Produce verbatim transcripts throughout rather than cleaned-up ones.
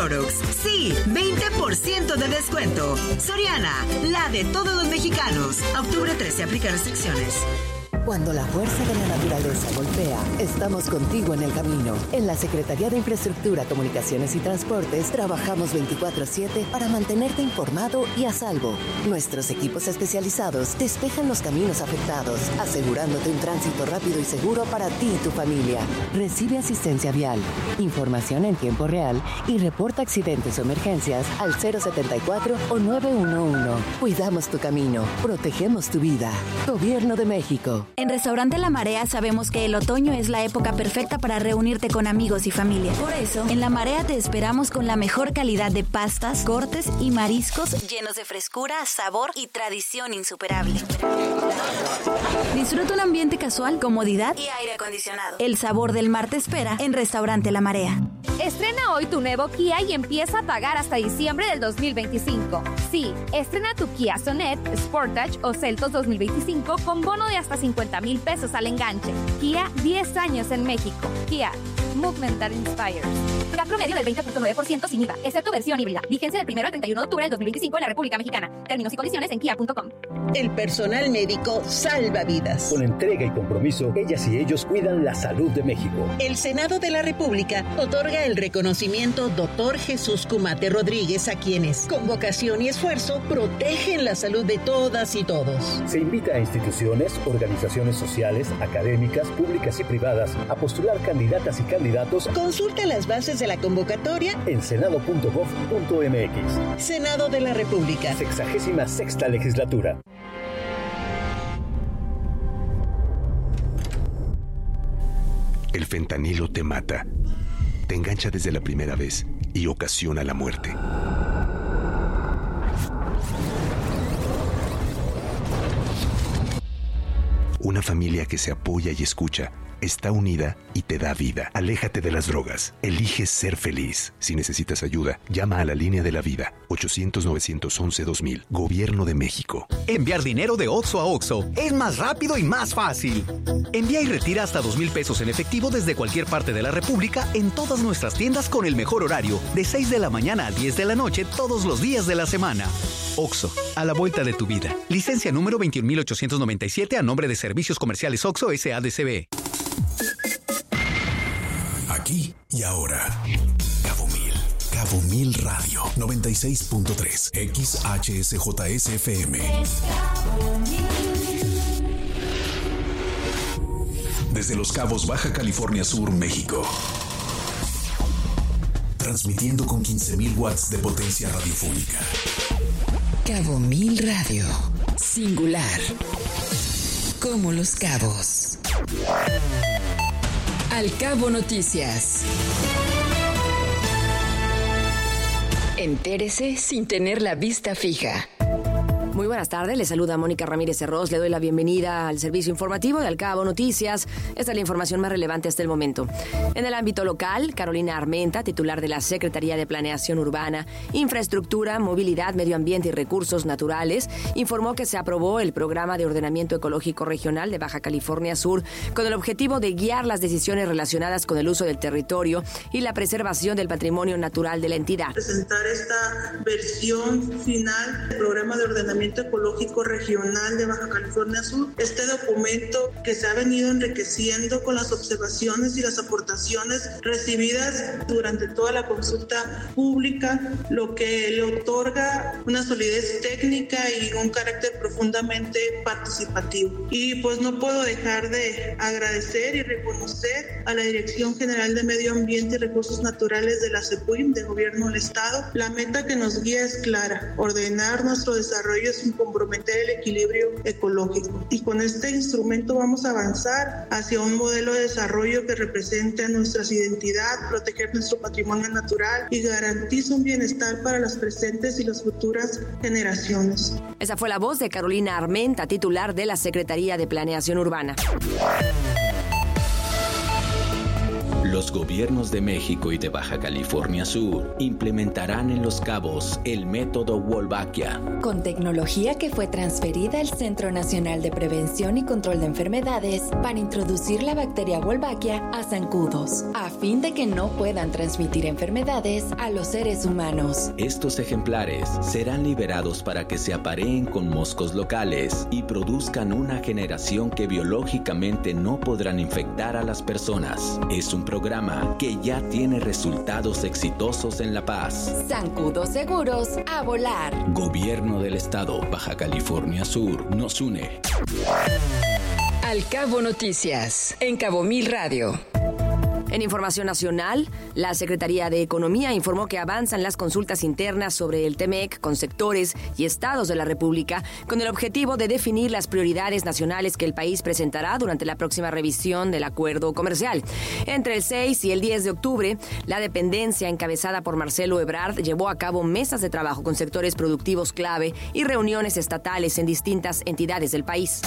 Clorox. Sí, veinte por ciento de descuento. Soriana, la de todos los mexicanos. A octubre trece, aplica restricciones. Cuando la fuerza de la naturaleza golpea, estamos contigo en el camino. En la Secretaría de Infraestructura, Comunicaciones y Transportes trabajamos veinticuatro siete para mantenerte informado y a salvo. Nuestros equipos especializados despejan los caminos afectados, asegurándote un tránsito rápido y seguro para ti y tu familia. Recibe asistencia vial, información en tiempo real y reporta accidentes o emergencias al cero setenta y cuatro o nueve uno uno. Cuidamos tu camino, protegemos tu vida. Gobierno de México. En Restaurante La Marea sabemos que el otoño es la época perfecta para reunirte con amigos y familia. Por eso, en La Marea te esperamos con la mejor calidad de pastas, cortes y mariscos llenos de frescura, sabor y tradición insuperable. Disfruta un ambiente casual, comodidad y aire acondicionado. El sabor del mar te espera en Restaurante La Marea. Estrena hoy tu nuevo Kia y empieza a pagar hasta diciembre del dos mil veinticinco. Sí, estrena tu Kia Sonet, Sportage o Seltos dos mil veinticinco con bono de hasta cincuenta mil pesos al enganche. Kia, diez años en México. Kia, Movement that Inspires. Cat promedio del veinte punto nueve por ciento sin I V A, excepto versión híbrida. Vigencia del primero al treinta y uno de octubre del dos mil veinticinco en la República Mexicana. Términos y condiciones en kia punto com. El personal médico salva vidas. Con entrega y compromiso, ellas y ellos cuidan la salud de México. El Senado de la República otorga el reconocimiento Doctor Jesús Cumate Rodríguez a quienes, con vocación y esfuerzo, protegen la salud de todas y todos. Se invita a instituciones, organizaciones sociales, académicas, públicas y privadas a postular candidatas y candidatos. Consulta las bases de la convocatoria en senado punto gob punto mx. Senado de la República. Sexagésima sexta legislatura. El fentanilo te mata, te engancha desde la primera vez y ocasiona la muerte. Una familia que se apoya y escucha está unida y te da vida. Aléjate de las drogas. Elige ser feliz. Si necesitas ayuda, llama a la línea de la vida. ochocientos, novecientos once, dos mil. Gobierno de México. Enviar dinero de Oxxo a Oxxo es más rápido y más fácil. Envía y retira hasta dos mil pesos en efectivo desde cualquier parte de la República en todas nuestras tiendas con el mejor horario, de seis de la mañana a diez de la noche todos los días de la semana. Oxxo, a la vuelta de tu vida. Licencia número veintiún mil ochocientos noventa y siete a nombre de Servicios Comerciales Oxxo S A D C B. Aquí y ahora. Cabo Mil. Cabo Mil Radio. noventa y seis punto tres. X H S J S F M. Desde Los Cabos, Baja California Sur, México. Transmitiendo con quince mil watts de potencia radiofónica. Cabo Mil Radio. Singular. Como Los Cabos. Al Cabo Noticias. Entérese sin tener la vista fija. Muy buenas tardes, le saluda Mónica Ramírez Herros, le doy la bienvenida al servicio informativo de Al Cabo Noticias. Esta es la información más relevante hasta el momento. En el ámbito local, Carolina Armenta, titular de la Secretaría de Planeación Urbana, Infraestructura, Movilidad, Medio Ambiente y Recursos Naturales, informó que se aprobó el Programa de Ordenamiento Ecológico Regional de Baja California Sur con el objetivo de guiar las decisiones relacionadas con el uso del territorio y la preservación del patrimonio natural de la entidad. Presentar esta versión final del Programa de Ordenamiento Ecológico Regional de Baja California Sur. Este documento que se ha venido enriqueciendo con las observaciones y las aportaciones recibidas durante toda la consulta pública, lo que le otorga una solidez técnica y un carácter profundamente participativo. Y pues no puedo dejar de agradecer y reconocer a la Dirección General de Medio Ambiente y Recursos Naturales de la CEPUIM, de Gobierno del Estado. La meta que nos guía es clara: ordenar nuestro desarrollo sin comprometer el equilibrio ecológico. Y con este instrumento vamos a avanzar hacia un modelo de desarrollo que represente nuestra identidad, proteger nuestro patrimonio natural y garantice un bienestar para las presentes y las futuras generaciones. Esa fue la voz de Carolina Armenta, titular de la Secretaría de Planeación Urbana. Los gobiernos de México y de Baja California Sur implementarán en Los Cabos el método Wolbachia. Con tecnología que fue transferida al Centro Nacional de Prevención y Control de Enfermedades para introducir la bacteria Wolbachia a zancudos, a fin de que no puedan transmitir enfermedades a los seres humanos. Estos ejemplares serán liberados para que se apareen con moscos locales y produzcan una generación que biológicamente no podrán infectar a las personas. Es un programa que ya tiene resultados exitosos en La Paz. Zancudos seguros a volar. Gobierno del Estado, Baja California Sur, nos une. Al Cabo Noticias, en Cabo Mil Radio. En información nacional, la Secretaría de Economía informó que avanzan las consultas internas sobre el T M E C con sectores y estados de la República con el objetivo de definir las prioridades nacionales que el país presentará durante la próxima revisión del acuerdo comercial. Entre el seis y el diez de octubre, la dependencia encabezada por Marcelo Ebrard llevó a cabo mesas de trabajo con sectores productivos clave y reuniones estatales en distintas entidades del país.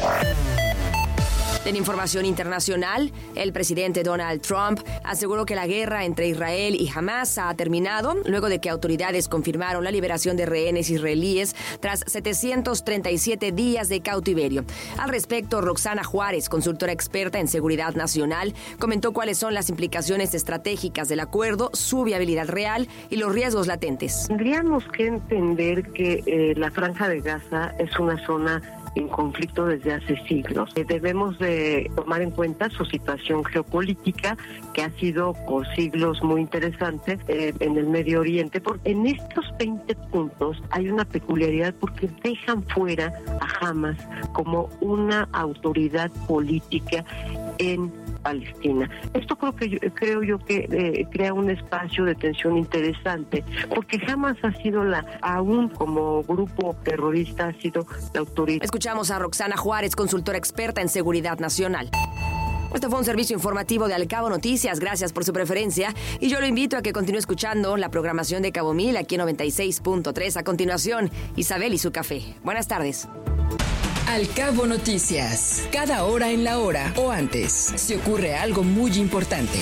En información internacional, el presidente Donald Trump aseguró que la guerra entre Israel y Hamas ha terminado luego de que autoridades confirmaron la liberación de rehenes israelíes tras setecientos treinta y siete días de cautiverio. Al respecto, Roxana Juárez, consultora experta en seguridad nacional, comentó cuáles son las implicaciones estratégicas del acuerdo, su viabilidad real y los riesgos latentes. Tendríamos que entender que eh, la Franja de Gaza es una zona en conflicto desde hace siglos. Debemos de tomar en cuenta su situación geopolítica, que ha sido por siglos muy interesante eh, en el Medio Oriente. Porque en estos veinte puntos hay una peculiaridad porque dejan fuera a Hamas como una autoridad política en Palestina. Esto creo que yo, creo yo que eh, crea un espacio de tensión interesante, porque Hamas ha sido la, aún como grupo terrorista, ha sido la autoridad. Escuchamos a Roxana Juárez, consultora experta en seguridad nacional. Este fue un servicio informativo de Al Cabo Noticias. Gracias por su preferencia y yo lo invito a que continúe escuchando la programación de Cabo Mil aquí en noventa y seis punto tres. A continuación, Isabel y su café. Buenas tardes. Al Cabo Noticias, cada hora en la hora o antes, se ocurre algo muy importante.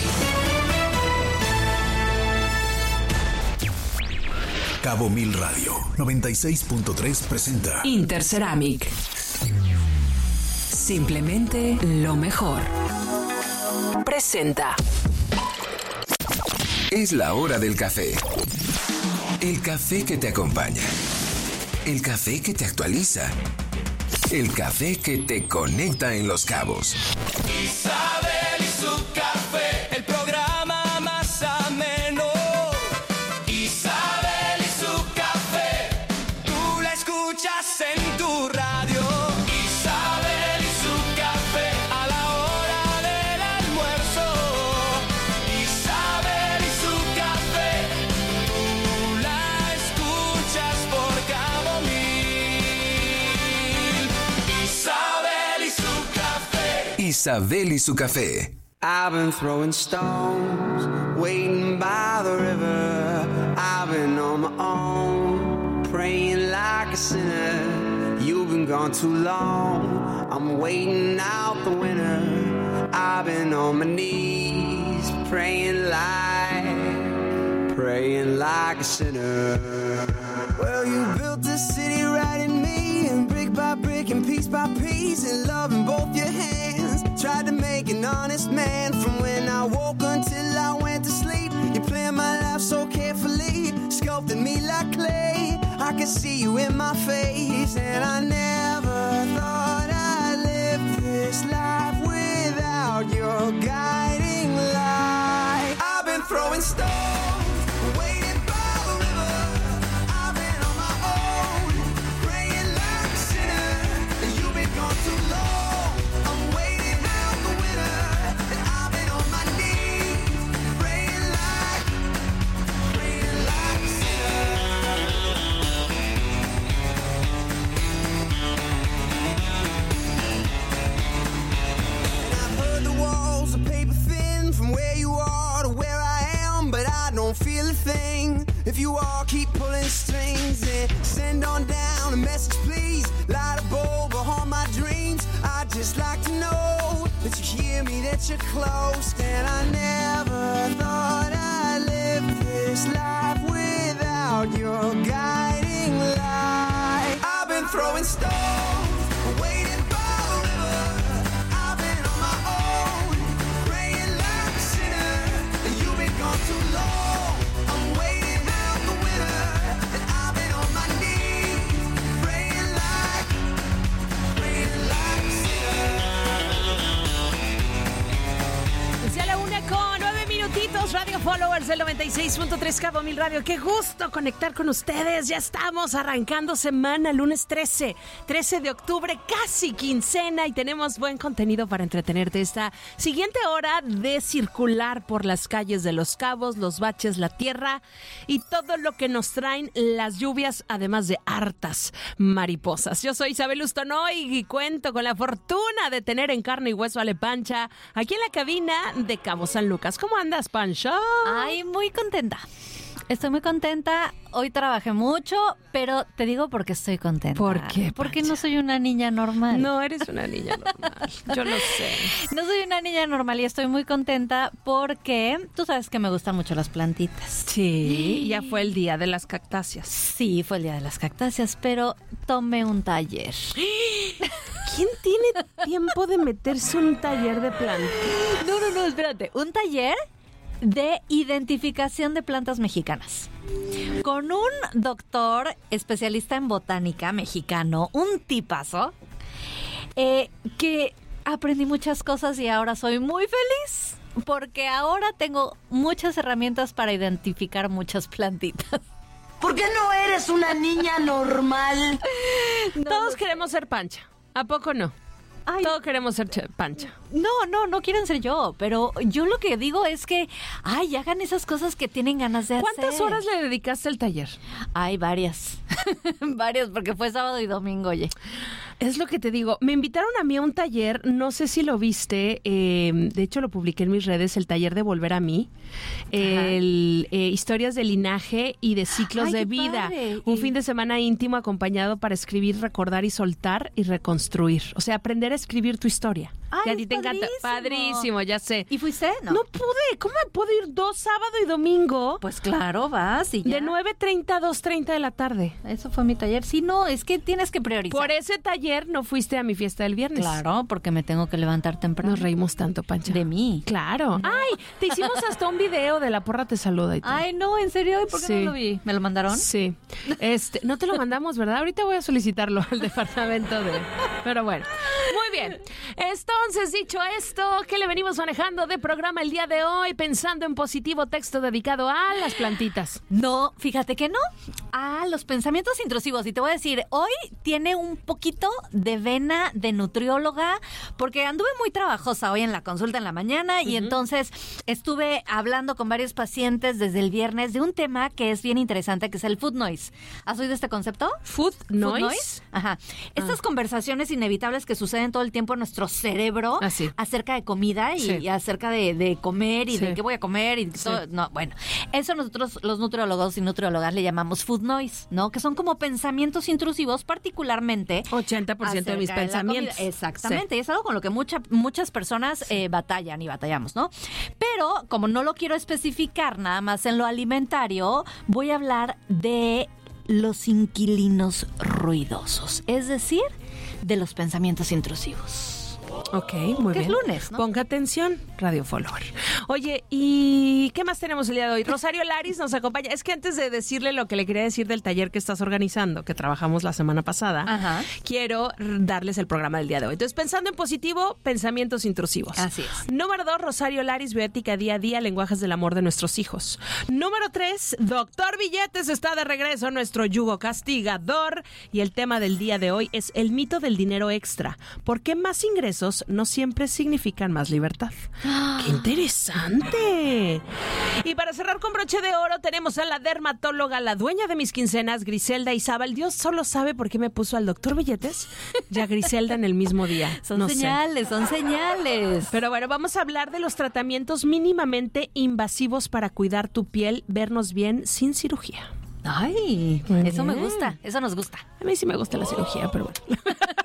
Cabo Mil Radio noventa y seis punto tres presenta Interceramic. Simplemente lo mejor. Presenta. Es la hora del café. El café que te acompaña. El café que te actualiza. El café que te conecta en Los Cabos. Isabel y su café, el programa más ameno. Isabel y su café, tú la escuchas en tu radio. Isabel y su café, a la hora del almuerzo. Isabel y su café, tú la escuchas por Cabo Mil. Isabel y su café. Isabel y su café. I've been throwing stones, waiting by the river. I've been on my own, praying like a sinner. You've been gone too long, I'm waiting out the winter. I've been on my knees, praying like, praying like a sinner. Well, you built this city right in me, and brick by brick and piece by piece, and love in both your hands. Tried to make an honest man from when I woke until I went to sleep. You planned my life so carefully, sculpted me like clay. I could see you in my face, and I never thought I'd live this life without your guiding light. I've been throwing stones, waiting by the river. I've been on my own, praying like a sinner. You've been gone too long, I'm waiting out the winter. And I've been on my knees, praying like, praying like a sinner. And I've heard the walls are paper thin from where you are to where I am, but I don't feel a thing. If you all keep pulling strings, and send on down a message, please. Light a bulb or haunt my dreams. I'd just like to know that you hear me, that you're close. And I never thought I'd live this life without your guiding light. I've been throwing stones, waiting by the river. I've been on my own, praying like a sinner. You've been gone too long. I'm waiting out the winter, and I've been on my knees, praying like, praying like a sinner. Decía la una con nueve minutitos, Radio Followers del noventa y seis punto tres Cabo Mil Radio. Qué gusto conectar con ustedes. Ya estamos arrancando semana, lunes trece, trece de octubre, casi quincena, y tenemos buen contenido para entretenerte esta siguiente hora de circular por las calles de Los Cabos, los baches, la tierra y todo lo que nos traen las lluvias, además de hartas mariposas. Yo soy Isabel Ustonoy y cuento con la fortuna de tener en carne y hueso a Ale Pancha aquí en la cabina de Cabo San Lucas. ¿Cómo andas, Pancha? Ay, muy contenta. Estoy muy contenta. Hoy trabajé mucho, pero te digo por qué estoy contenta. ¿Por qué, Pancha? Porque no soy una niña normal. No eres una niña normal. Yo lo sé. No soy una niña normal y estoy muy contenta porque tú sabes que me gustan mucho las plantitas. Sí, ya fue el día de las cactáceas. Sí, fue el día de las cactáceas, pero tomé un taller. ¿Quién tiene tiempo de meterse en un taller de plantas? No, no, no, espérate. Un taller de identificación de plantas mexicanas. Con un doctor especialista en botánica mexicano, un tipazo, eh, que aprendí muchas cosas y ahora soy muy feliz porque ahora tengo muchas herramientas para identificar muchas plantitas. ¿Por qué no eres una niña normal? No, Todos no queremos ser Pancha. ¿A poco no? Ay, Todos queremos ser che- Pancha. No, no, no quieren ser yo, pero yo lo que digo es que, ay, hagan esas cosas que tienen ganas de hacer. ¿Cuántas horas le dedicaste al taller? Ay, varias. Varias, porque fue sábado y domingo, oye. Es lo que te digo. Me invitaron a mí a un taller, no sé si lo viste, eh, de hecho lo publiqué en mis redes, el taller de Volver a mí, el, eh, historias de linaje y de ciclos Ay, de qué vida. padre. Un fin de semana íntimo acompañado para escribir, recordar y soltar y reconstruir. O sea, aprender a escribir tu historia. Ay, que a ti te encanta. Padrísimo, ya sé. ¿Y fuiste? No. No pude. ¿Cómo me puedo ir dos sábado y domingo? Pues claro, vas y ya. De nueve treinta a dos treinta de la tarde. Eso fue mi taller. Sí, no, es que tienes que priorizar. Por ese taller no fuiste a mi fiesta del viernes. Claro, porque me tengo que levantar temprano. Nos reímos tanto, Pancha. De mí. Claro. No. Ay, te hicimos hasta un video de La Porra Te Saluda y todo. Ay, no, ¿en serio? ¿Y por qué Sí. no lo vi? ¿Me lo mandaron? Sí. Este, no te lo mandamos, ¿verdad? Ahorita voy a solicitarlo al departamento de... Pero bueno. Muy bien. Entonces, dicho esto, ¿qué le venimos manejando de programa el día de hoy? Pensando en positivo, texto dedicado a las plantitas. No, fíjate que no. A los pensamientos intrusivos. Y te voy a decir, hoy tiene un poquito de vena de nutrióloga, porque anduve muy trabajosa hoy en la consulta en la mañana y Uh-huh. entonces estuve hablando con varios pacientes desde el viernes de un tema que es bien interesante, que es el food noise. ¿Has oído este concepto? ¿Food noise? Ajá. Estas conversaciones inevitables que suceden todo el tiempo en nuestro cerebro Ah, sí. acerca de comida y, Sí. y acerca de, de comer y Sí. de qué voy a comer y Sí. todo. No, bueno, eso nosotros los nutriólogos y nutriólogas le llamamos food noise, ¿no? Que son como pensamientos intrusivos, particularmente ochenta por ciento de mis acerca la pensamientos. comida. Exactamente, y es algo con lo que mucha, muchas personas eh, batallan y batallamos, ¿no? Pero como no lo quiero especificar nada más en lo alimentario, voy a hablar de los inquilinos ruidosos, es decir, de los pensamientos intrusivos. Ok, muy Que bien. es lunes, ¿no? Ponga atención, Radio Follower. Oye, ¿y qué más tenemos el día de hoy? Rosario Laris nos acompaña. Es que antes de decirle lo que le quería decir del taller que estás organizando, que trabajamos la semana pasada, Ajá. quiero darles el programa del día de hoy. Entonces, pensando en positivo, pensamientos intrusivos. Así es. Número dos, Rosario Laris, bioética día a día, lenguajes del amor de nuestros hijos. Número tres, Doctor Billetes está de regreso, nuestro yugo castigador. Y el tema del día de hoy es el mito del dinero extra. ¿Por qué más ingresos no siempre significan más libertad? ¡Qué interesante! Y para cerrar con broche de oro, tenemos a la dermatóloga, la dueña de mis quincenas, Griselda Izábal. Dios solo sabe por qué me puso al doctor Billetes y a Griselda en el mismo día. Son No sé. señales, son señales. Pero bueno, vamos a hablar de los tratamientos mínimamente invasivos para cuidar tu piel, vernos bien sin cirugía. Ay, Muy eso me bien. gusta, eso nos gusta. A mí sí me gusta la cirugía, pero bueno.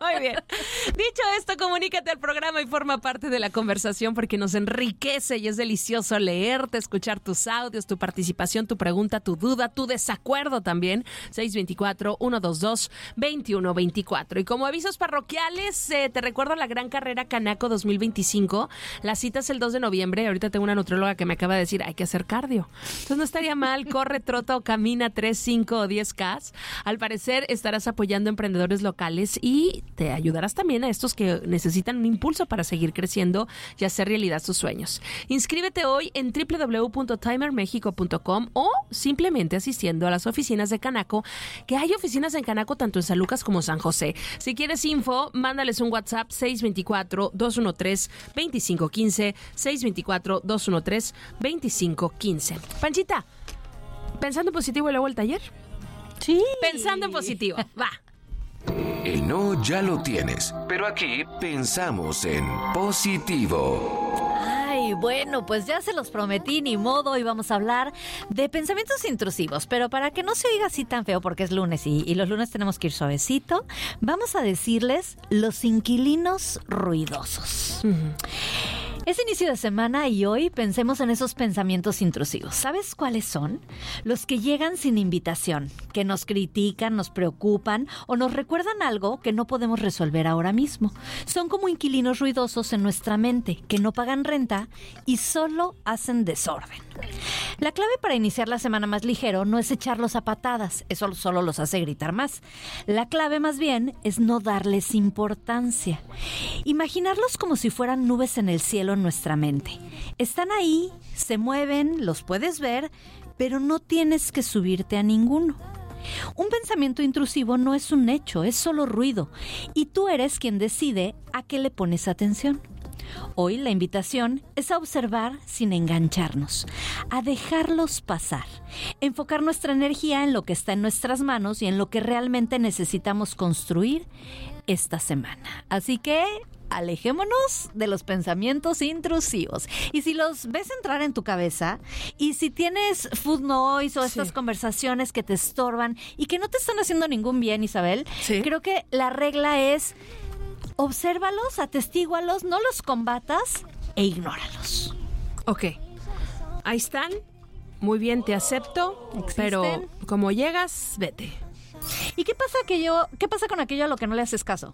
Muy bien. Dicho esto, comunícate al programa y forma parte de la conversación porque nos enriquece y es delicioso leerte, escuchar tus audios, tu participación, tu pregunta, tu duda, tu desacuerdo también. seis dos cuatro, uno dos dos, dos uno dos cuatro. Y como avisos parroquiales, eh, te recuerdo la gran carrera Canaco dos mil veinticinco. La cita es el dos de noviembre. Ahorita tengo una nutrióloga que me acaba de decir, hay que hacer cardio. Entonces no estaría mal, corre, trota o camina tres, cinco o diez K. Al parecer estarás apoyando a emprendedores locales y te ayudarás también a estos que necesitan un impulso para seguir creciendo y hacer realidad sus sueños. Inscríbete hoy en doble u doble u doble u punto timer mexico punto com o simplemente asistiendo a las oficinas de Canaco, que hay oficinas en Canaco tanto en San Lucas como San José. Si quieres info, mándales un WhatsApp seis dos cuatro, dos uno tres, dos cinco uno cinco, seis dos cuatro, dos uno tres, dos cinco uno cinco. Panchita, ¿pensando en positivo y luego el taller? Sí. Pensando en positivo, va. El no ya lo tienes, pero aquí pensamos en positivo. Ay, bueno, pues ya se los prometí, ni modo, hoy vamos a hablar de pensamientos intrusivos, pero para que no se oiga así tan feo, porque es lunes y, y los lunes tenemos que ir suavecito, vamos a decirles los inquilinos ruidosos. Uh-huh. Es inicio de semana y hoy pensemos en esos pensamientos intrusivos. ¿Sabes cuáles son? Los que llegan sin invitación, que nos critican, nos preocupan o nos recuerdan algo que no podemos resolver ahora mismo. Son como inquilinos ruidosos en nuestra mente, que no pagan renta y solo hacen desorden. La clave para iniciar la semana más ligero no es echarlos a patadas, eso solo los hace gritar más. La clave más bien es no darles importancia. Imaginarlos como si fueran nubes en el cielo en nuestra mente. Están ahí, se mueven, los puedes ver, pero no tienes que subirte a ninguno. Un pensamiento intrusivo no es un hecho, es solo ruido, y tú eres quien decide a qué le pones atención. Hoy la invitación es a observar sin engancharnos, a dejarlos pasar, enfocar nuestra energía en lo que está en nuestras manos y en lo que realmente necesitamos construir esta semana. Así que alejémonos de los pensamientos intrusivos. Y si los ves entrar en tu cabeza, y si tienes food noise o estas sí. conversaciones que te estorban y que no te están haciendo ningún bien, Isabel, sí. creo que la regla es obsérvalos, atestígualos, no los combatas e ignóralos. Ok, ahí están. Muy bien, te acepto, ¿existen? Pero como llegas, vete. ¿Y qué pasa, aquello, qué pasa con aquello a lo que no le haces caso?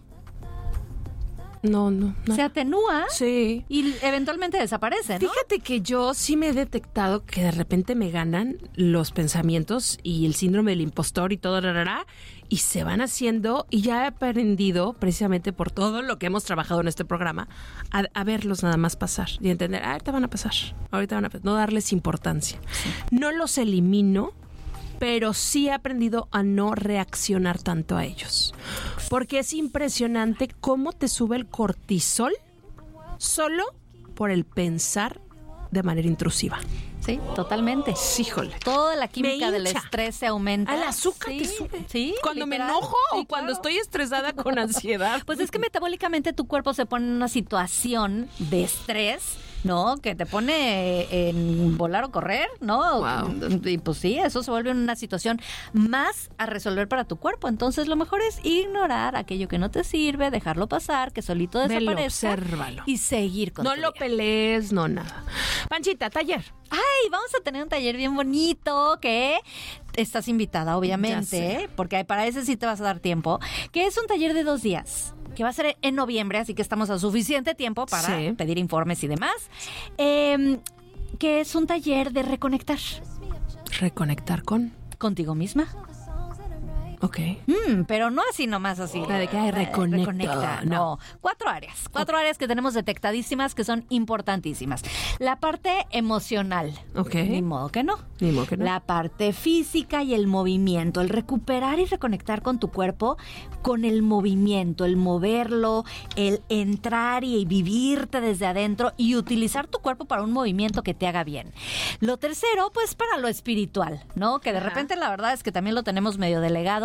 No, no, no. Se atenúa sí. y eventualmente desaparece, ¿no? Fíjate que yo sí me he detectado que de repente me ganan los pensamientos y el síndrome del impostor y todo, rarara, y se van haciendo, y ya he aprendido, precisamente por todo lo que hemos trabajado en este programa, a, a verlos nada más pasar y entender, ah, ahorita van a pasar, ahorita van a pasar, no darles importancia. Sí. No los elimino, pero sí he aprendido a no reaccionar tanto a ellos. Porque es impresionante cómo te sube el cortisol solo por el pensar de manera intrusiva. Sí, totalmente. Híjole. Toda la química del estrés se aumenta. El azúcar sí, te sube. Sí, cuando literal. me enojo sí, o cuando claro. estoy estresada con ansiedad. Pues es que metabólicamente tu cuerpo se pone en una situación de estrés, ¿no? Que te pone en volar o correr, ¿no? Wow. Y pues sí, eso se vuelve una situación más a resolver para tu cuerpo. Entonces lo mejor es ignorar aquello que no te sirve, dejarlo pasar, que solito desaparezca. Obsérvalo. Y seguir con No tu lo vida. pelees, no nada. Panchita, taller. Ay, vamos a tener un taller bien bonito que estás invitada, obviamente, porque para ese sí te vas a dar tiempo, que es un taller de dos días. Que va a ser en noviembre, así que estamos a suficiente tiempo para sí. pedir informes y demás. Eh, que es un taller de reconectar. ¿Reconectar con? Contigo misma. Ok. Mm, pero no así nomás así. La de que hay reconecta. reconecta. No. no. Cuatro áreas. Cuatro okay. áreas que tenemos detectadísimas que son importantísimas. La parte emocional. Ok. Ni modo que no. Ni modo que no. La parte física y el movimiento. El recuperar y reconectar con tu cuerpo con el movimiento. El moverlo. El entrar y vivirte desde adentro y utilizar tu cuerpo para un movimiento que te haga bien. Lo tercero, pues para lo espiritual, ¿no? Que de Ajá. repente la verdad es que también lo tenemos medio delegado.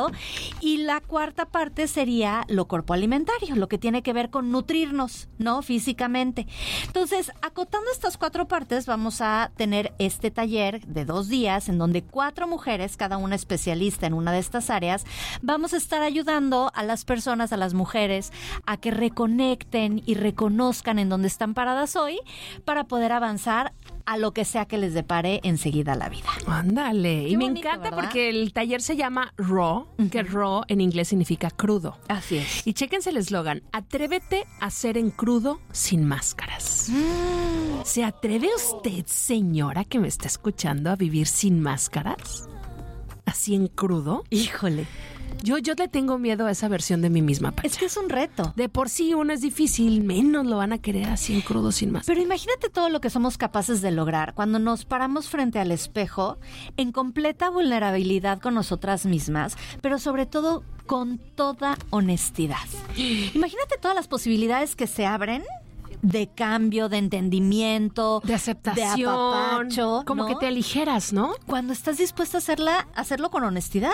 alimento. Y la cuarta parte sería lo corpoalimentario, lo que tiene que ver con nutrirnos, ¿no? Físicamente. Entonces, acotando estas cuatro partes, vamos a tener este taller de dos días en donde cuatro mujeres, cada una especialista en una de estas áreas, vamos a estar ayudando a las personas, a las mujeres, a que reconecten y reconozcan en dónde están paradas hoy para poder avanzar a lo que sea que les depare enseguida la vida. Ándale. Qué y me bonito, encanta ¿verdad? porque el taller se llama Raw, uh-huh. que Raw en inglés significa crudo. Así es. Y chéquense el eslogan, atrévete a ser en crudo sin máscaras. Mm. ¿Se atreve usted, señora, que me está escuchando, a vivir sin máscaras? ¿Así en crudo? Híjole. Yo, yo le tengo miedo a esa versión de mí misma, Pacha. Es que es un reto. De por sí uno es difícil, menos lo van a querer así en crudo sin más. Pero imagínate todo lo que somos capaces de lograr cuando nos paramos frente al espejo en completa vulnerabilidad con nosotras mismas, pero sobre todo con toda honestidad. Imagínate todas las posibilidades que se abren de cambio, de entendimiento, de aceptación, de apapacho, como ¿no? que te aligeras, ¿no? Cuando estás dispuesta a hacerla, a hacerlo con honestidad,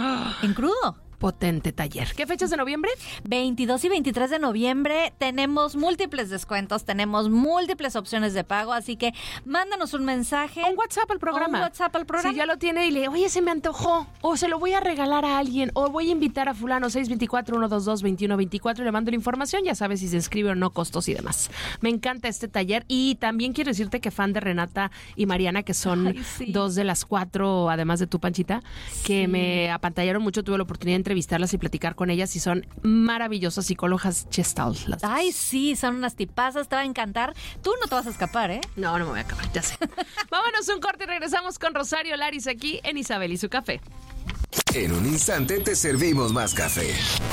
en crudo. Potente taller. ¿Qué fechas de noviembre? veintidós y veintitrés de noviembre. Tenemos múltiples descuentos, tenemos múltiples opciones de pago, así que mándanos un mensaje. Un WhatsApp al programa. Un WhatsApp al programa. Si ya lo tiene, dile, oye, se me antojó, o se lo voy a regalar a alguien, o voy a invitar a fulano, seis dos cuatro, uno dos dos, dos uno dos cuatro, y le mando la información, ya sabes si se inscribe o no, costos y demás. Me encanta este taller, y también quiero decirte que fan de Renata y Mariana, que son Ay, sí. dos de las cuatro, además de tu, Panchita, que sí. me apantallaron mucho, tuve la oportunidad de entrevistarlas y platicar con ellas y son maravillosas psicólogas Gestalt. Las Ay, dos. Sí, son unas tipazas, te va a encantar. Tú no te vas a escapar, ¿eh? No, no me voy a acabar, ya sé. Vámonos un corte y regresamos con Rosario Laris aquí en Isabel y su café. En un instante te servimos más café.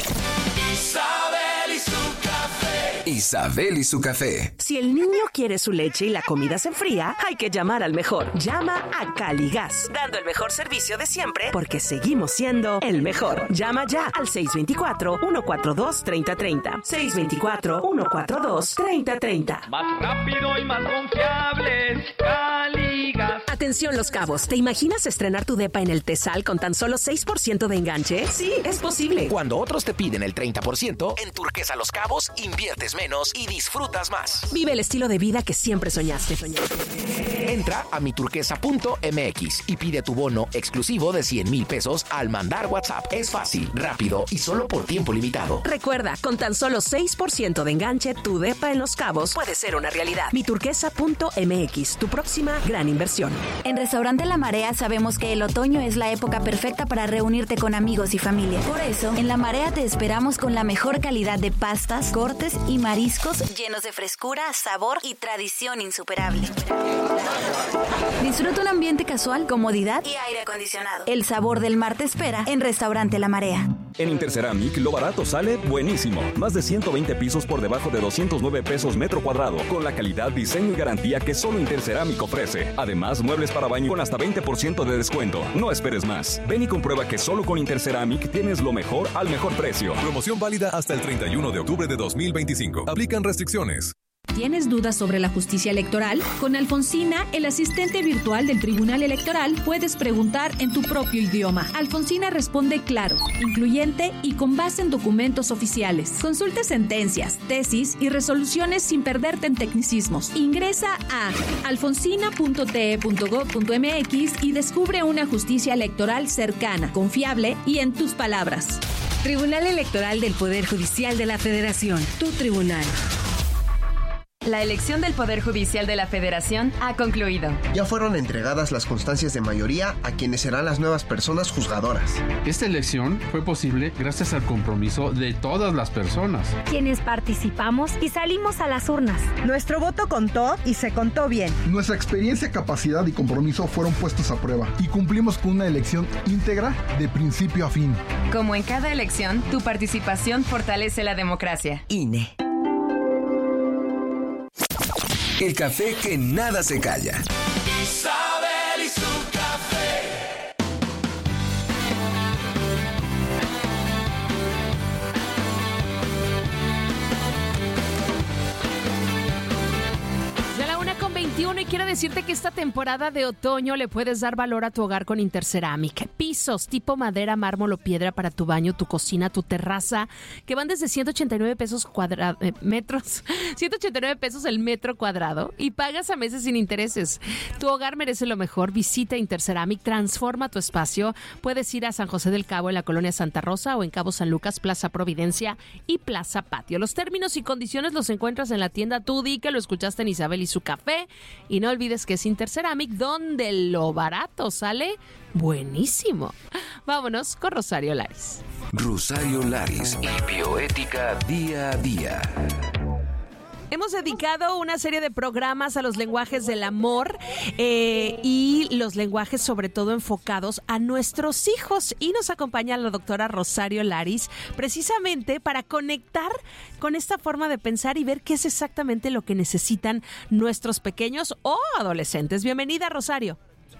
Isabel y su café. Isabel y su café. Si el niño quiere su leche y la comida se enfría, hay que llamar al mejor. Llama a Caligas, dando el mejor servicio de siempre, porque seguimos siendo el mejor. Llama ya al seis dos cuatro, uno cuatro dos, tres cero tres cero. seis dos cuatro, uno cuatro dos, tres cero tres cero. Más rápido y más confiables, Caligas. Atención, Los Cabos. ¿Te imaginas estrenar tu depa en el Tesal con tan solo seis por ciento de enganche? Sí, es posible. Cuando otros te piden el treinta por ciento, en Turquesa Los Cabos inviertes menos y disfrutas más. Vive el estilo de vida que siempre soñaste. soñaste. Entra a miturquesa punto m x y pide tu bono exclusivo de cien mil pesos al mandar WhatsApp. Es fácil, rápido y solo por tiempo limitado. Recuerda, con tan solo seis por ciento de enganche, tu depa en Los Cabos puede ser una realidad. miturquesa punto m x, tu próxima gran inversión. En Restaurante La Marea sabemos que el otoño es la época perfecta para reunirte con amigos y familia. Por eso, en La Marea te esperamos con la mejor calidad de pastas, cortes y mariscos llenos de frescura, sabor y tradición insuperable. Disfruta un ambiente casual, comodidad y aire acondicionado. El sabor del mar te espera en Restaurante La Marea. En Interceramic, lo barato sale buenísimo. Más de ciento veinte pisos por debajo de doscientos nueve pesos metro cuadrado, con la calidad, diseño y garantía que solo Interceramic ofrece. Además, muebles para baño con hasta veinte por ciento de descuento. No esperes más. Ven y comprueba que solo con Interceramic tienes lo mejor al mejor precio. Promoción válida hasta el treinta y uno de octubre de dos mil veinticinco. Aplican restricciones. ¿Tienes dudas sobre la justicia electoral? Con Alfonsina, el asistente virtual del Tribunal Electoral, puedes preguntar en tu propio idioma. Alfonsina responde claro, incluyente y con base en documentos oficiales. Consulte sentencias, tesis y resoluciones sin perderte en tecnicismos. Ingresa a alfonsina punto t e punto gob punto m x y descubre una justicia electoral cercana, confiable y en tus palabras. Tribunal Electoral del Poder Judicial de la Federación. Tu tribunal. La elección del Poder Judicial de la Federación ha concluido. Ya fueron entregadas las constancias de mayoría a quienes serán las nuevas personas juzgadoras. Esta elección fue posible gracias al compromiso de todas las personas, quienes participamos y salimos a las urnas. Nuestro voto contó y se contó bien. Nuestra experiencia, capacidad y compromiso fueron puestos a prueba y cumplimos con una elección íntegra de principio a fin. Como en cada elección, tu participación fortalece la democracia. I N E. El café que nada se calla. Isabel y su café. De la una con veintiuno y quiero decirte que esta temporada de otoño le puedes dar valor a tu hogar con Interceramic. Pisos tipo madera, mármol o piedra para tu baño, tu cocina, tu terraza, que van desde ciento ochenta y nueve pesos cuadrados, eh, metros, ciento ochenta y nueve pesos el metro cuadrado y pagas a meses sin intereses. Tu hogar merece lo mejor. Visita Interceramic, transforma tu espacio. Puedes ir a San José del Cabo en la colonia Santa Rosa o en Cabo San Lucas, Plaza Providencia y Plaza Patio. Los términos y condiciones los encuentras en la tienda Tú Di, que lo escuchaste en Isabel y su café. Y no olvides que es Interceramic, donde lo barato sale buenísimo. Vámonos con Rosario Laris. Rosario Laris y bioética día a día. Hemos dedicado una serie de programas a los lenguajes del amor eh, y los lenguajes sobre todo enfocados a nuestros hijos. Y nos acompaña la doctora Rosario Laris precisamente para conectar con esta forma de pensar y ver qué es exactamente lo que necesitan nuestros pequeños o adolescentes. Bienvenida, Rosario.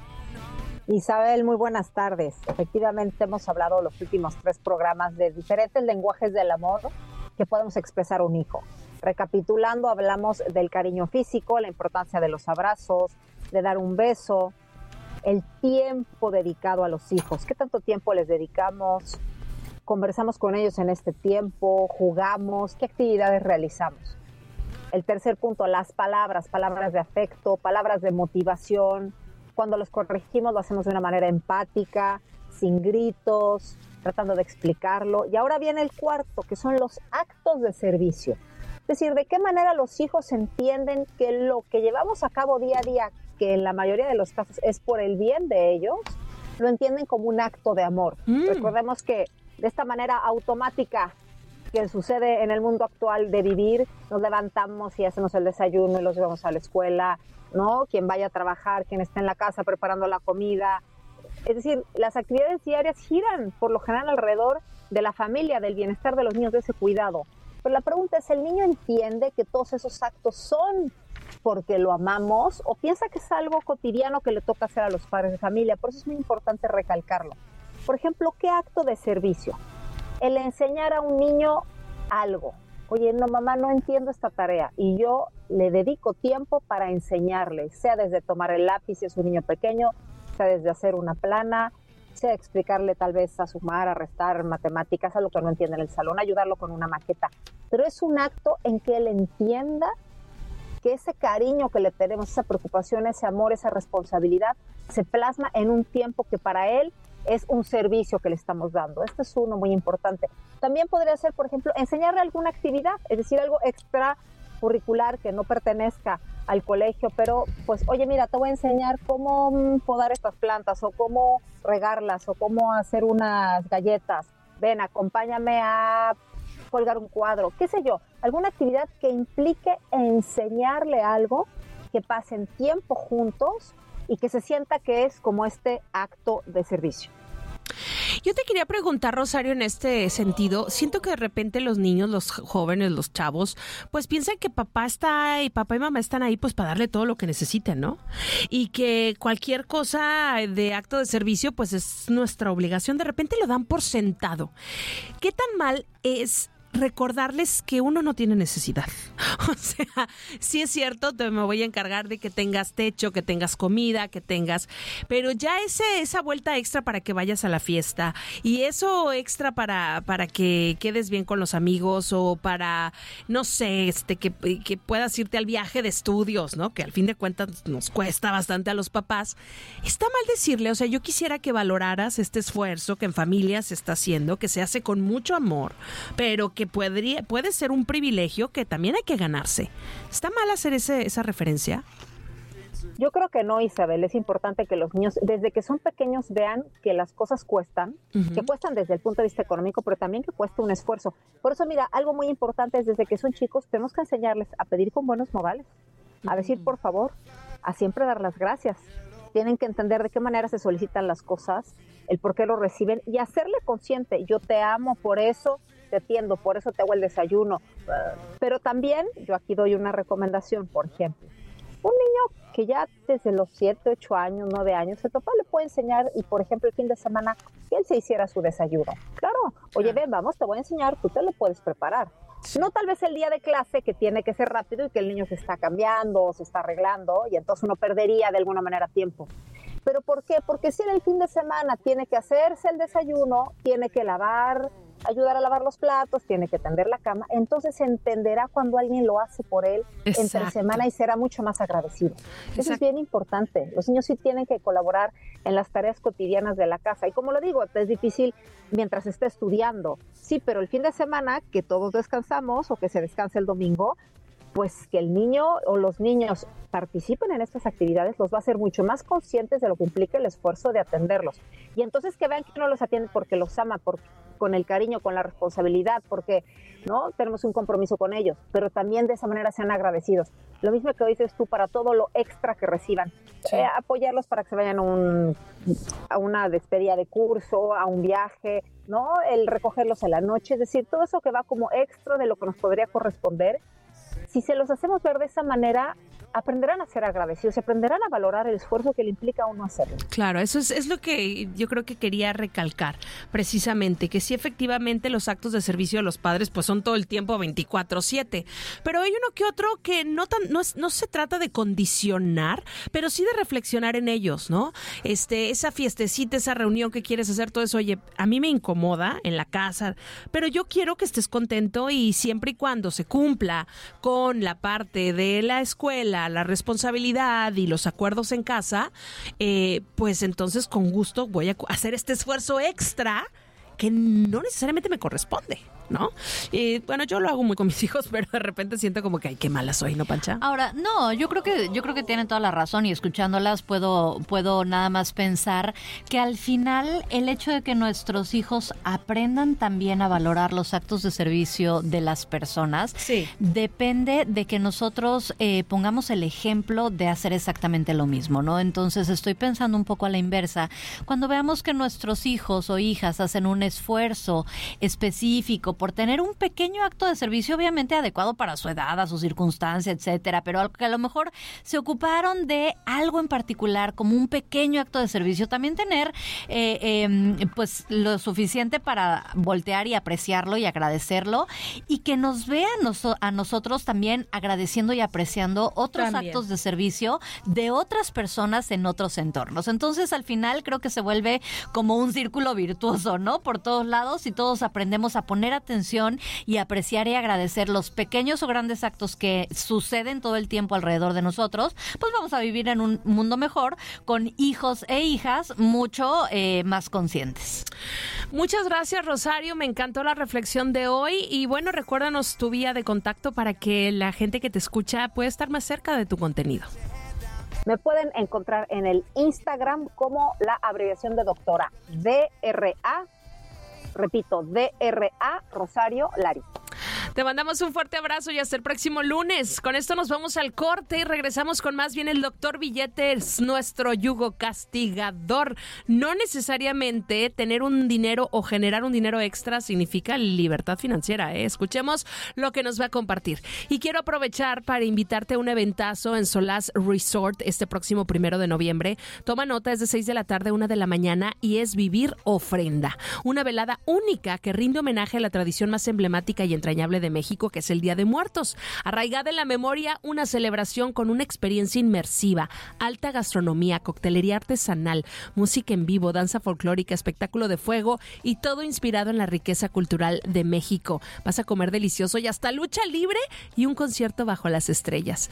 Isabel, muy buenas tardes. Efectivamente hemos hablado los últimos tres programas de diferentes lenguajes del amor que podemos expresar a un hijo. Recapitulando, hablamos del cariño físico, la importancia de los abrazos, de dar un beso, el tiempo dedicado a los hijos. ¿Qué tanto tiempo les dedicamos? Conversamos con ellos en este tiempo, jugamos, ¿qué actividades realizamos? El tercer punto, las palabras, palabras de afecto, palabras de motivación. Cuando los corregimos lo hacemos de una manera empática, sin gritos, tratando de explicarlo. Y ahora viene el cuarto, que son los actos de servicio. Es decir, de qué manera los hijos entienden que lo que llevamos a cabo día a día, que en la mayoría de los casos es por el bien de ellos, lo entienden como un acto de amor. Mm. Recordemos que de esta manera automática que sucede en el mundo actual de vivir, nos levantamos y hacemos el desayuno y los llevamos a la escuela, ¿no? Quien vaya a trabajar, quien está en la casa preparando la comida. Es decir, las actividades diarias giran por lo general alrededor de la familia, del bienestar de los niños, de ese cuidado. Pero la pregunta es, ¿el niño entiende que todos esos actos son porque lo amamos o piensa que es algo cotidiano que le toca hacer a los padres de familia? Por eso es muy importante recalcarlo. Por ejemplo, ¿qué acto de servicio? El enseñar a un niño algo. Oye, no, mamá, no entiendo esta tarea. Y yo le dedico tiempo para enseñarle, sea desde tomar el lápiz si es un niño pequeño, sea desde hacer una plana, sea explicarle tal vez a sumar, a restar, matemáticas, algo que no entiende en el salón, ayudarlo con una maqueta. Pero es un acto en que él entienda que ese cariño que le tenemos, esa preocupación, ese amor, esa responsabilidad, se plasma en un tiempo que para él es un servicio que le estamos dando. Este es uno muy importante. También podría ser, por ejemplo, enseñarle alguna actividad, es decir, algo extracurricular que no pertenezca al colegio, pero pues, oye, mira, te voy a enseñar cómo podar estas plantas o cómo regarlas o cómo hacer unas galletas. Ven, acompáñame a colgar un cuadro, qué sé yo, alguna actividad que implique enseñarle algo, que pasen tiempo juntos y que se sienta que es como este acto de servicio. Yo te quería preguntar, Rosario, en este sentido, siento que de repente los niños, los jóvenes, los chavos, pues piensan que papá está y papá y mamá están ahí pues para darle todo lo que necesiten, ¿no? Y que cualquier cosa de acto de servicio pues es nuestra obligación. De repente lo dan por sentado. ¿Qué tan mal es recordarles que uno no tiene necesidad? O sea, sí es cierto, te me voy a encargar de que tengas techo, que tengas comida, que tengas, pero ya ese esa vuelta extra para que vayas a la fiesta y eso extra para para que quedes bien con los amigos o para, no sé, este que, que puedas irte al viaje de estudios, ¿no? Que al fin de cuentas nos cuesta bastante a los papás. Está mal decirle, o sea, yo quisiera que valoraras este esfuerzo que en familia se está haciendo, que se hace con mucho amor, pero que podría, puede ser un privilegio que también hay que ganarse. ¿Está mal hacer ese, esa referencia? Yo creo que no, Isabel. Es importante que los niños, desde que son pequeños, vean que las cosas cuestan, uh-huh. que cuestan desde el punto de vista económico, pero también que cuesta un esfuerzo. Por eso, mira, algo muy importante es desde que son chicos, tenemos que enseñarles a pedir con buenos modales, a decir por favor, a siempre dar las gracias. Tienen que entender de qué manera se solicitan las cosas, el por qué lo reciben y hacerle consciente. Yo te amo, por eso te atiendo, por eso te hago el desayuno. Pero también, yo aquí doy una recomendación, por ejemplo. Un niño que ya desde los siete, ocho años, nueve años, el papá le puede enseñar y, por ejemplo, el fin de semana, que él se hiciera su desayuno. Claro, oye, ven, vamos, te voy a enseñar, tú te lo puedes preparar. No tal vez el día de clase, que tiene que ser rápido y que el niño se está cambiando o se está arreglando, y entonces uno perdería de alguna manera tiempo. ¿Pero por qué? Porque si en el fin de semana tiene que hacerse el desayuno, tiene que lavar, ayudar a lavar los platos, tiene que tender la cama, entonces entenderá cuando alguien lo hace por él Exacto. entre semana y será mucho más agradecido. Eso Exacto. es bien importante. Los niños sí tienen que colaborar en las tareas cotidianas de la casa. Y como lo digo, es difícil mientras esté estudiando. Sí, pero el fin de semana, que todos descansamos o que se descanse el domingo, pues que el niño o los niños participen en estas actividades los va a hacer mucho más conscientes de lo que implica el esfuerzo de atenderlos. Y entonces que vean que uno los atiende porque los ama, por, con el cariño, con la responsabilidad, porque no tenemos un compromiso con ellos, pero también de esa manera sean agradecidos. Lo mismo que dices tú, para todo lo extra que reciban. Sí. Eh, apoyarlos para que se vayan a, un, a una despedida de curso, a un viaje, ¿no? El recogerlos en la noche, es decir, todo eso que va como extra de lo que nos podría corresponder. Si se los hacemos ver de esa manera, aprenderán a ser agradecidos, aprenderán a valorar el esfuerzo que le implica a uno hacerlo. Claro, eso es, es lo que yo creo que quería recalcar, precisamente, que sí, efectivamente, los actos de servicio de los padres pues son todo el tiempo veinticuatro siete, pero hay uno que otro que no tan no, es, no se trata de condicionar, pero sí de reflexionar en ellos, ¿no? Este, esa fiestecita, esa reunión que quieres hacer, todo eso, oye, a mí me incomoda en la casa, pero yo quiero que estés contento y siempre y cuando se cumpla con la parte de la escuela, la responsabilidad y los acuerdos en casa, eh, pues entonces con gusto voy a hacer este esfuerzo extra que no necesariamente me corresponde, ¿no? Y bueno, yo lo hago muy con mis hijos, pero de repente siento como que, ay, qué mala soy, ¿no, Pancha? Ahora, no, yo creo que yo creo que tienen toda la razón, y escuchándolas puedo puedo nada más pensar que al final el hecho de que nuestros hijos aprendan también a valorar los actos de servicio de las personas, sí, depende de que nosotros eh, pongamos el ejemplo de hacer exactamente lo mismo, ¿no? Entonces estoy pensando un poco a la inversa. Cuando veamos que nuestros hijos o hijas hacen un esfuerzo específico por tener un pequeño acto de servicio, obviamente adecuado para su edad, a su circunstancia, etcétera, pero que a lo mejor se ocuparon de algo en particular, como un pequeño acto de servicio, también tener eh, eh, pues lo suficiente para voltear y apreciarlo y agradecerlo, y que nos vean noso- a nosotros también agradeciendo y apreciando otros también. actos de servicio de otras personas en otros entornos. Entonces, al final creo que se vuelve como un círculo virtuoso, ¿no? Por todos lados, y todos aprendemos a poner atención y apreciar y agradecer los pequeños o grandes actos que suceden todo el tiempo alrededor de nosotros, pues vamos a vivir en un mundo mejor, con hijos e hijas mucho eh, más conscientes. Muchas gracias, Rosario, me encantó la reflexión de hoy, y bueno, recuérdanos tu vía de contacto para que la gente que te escucha pueda estar más cerca de tu contenido. Me pueden encontrar en el Instagram como la abreviación de doctora, D R A, repito, D R A Rosario Lari. Te mandamos un fuerte abrazo y hasta el próximo lunes. Con esto nos vamos al corte y regresamos con más. Bien, el doctor Billetes, nuestro yugo castigador. No necesariamente tener un dinero o generar un dinero extra significa libertad financiera, ¿eh? Escuchemos lo que nos va a compartir. Y quiero aprovechar para invitarte a un eventazo en Solaz Resort este próximo primero de noviembre. Toma nota, es de seis de la tarde a una de la mañana y es Vivir Ofrenda. Una velada única que rinde homenaje a la tradición más emblemática y entrañable de México, que es el Día de Muertos. Arraigada en la memoria, una celebración con una experiencia inmersiva, alta gastronomía, coctelería artesanal, música en vivo, danza folclórica, espectáculo de fuego y todo inspirado en la riqueza cultural de México. Vas a comer delicioso y hasta lucha libre y un concierto bajo las estrellas.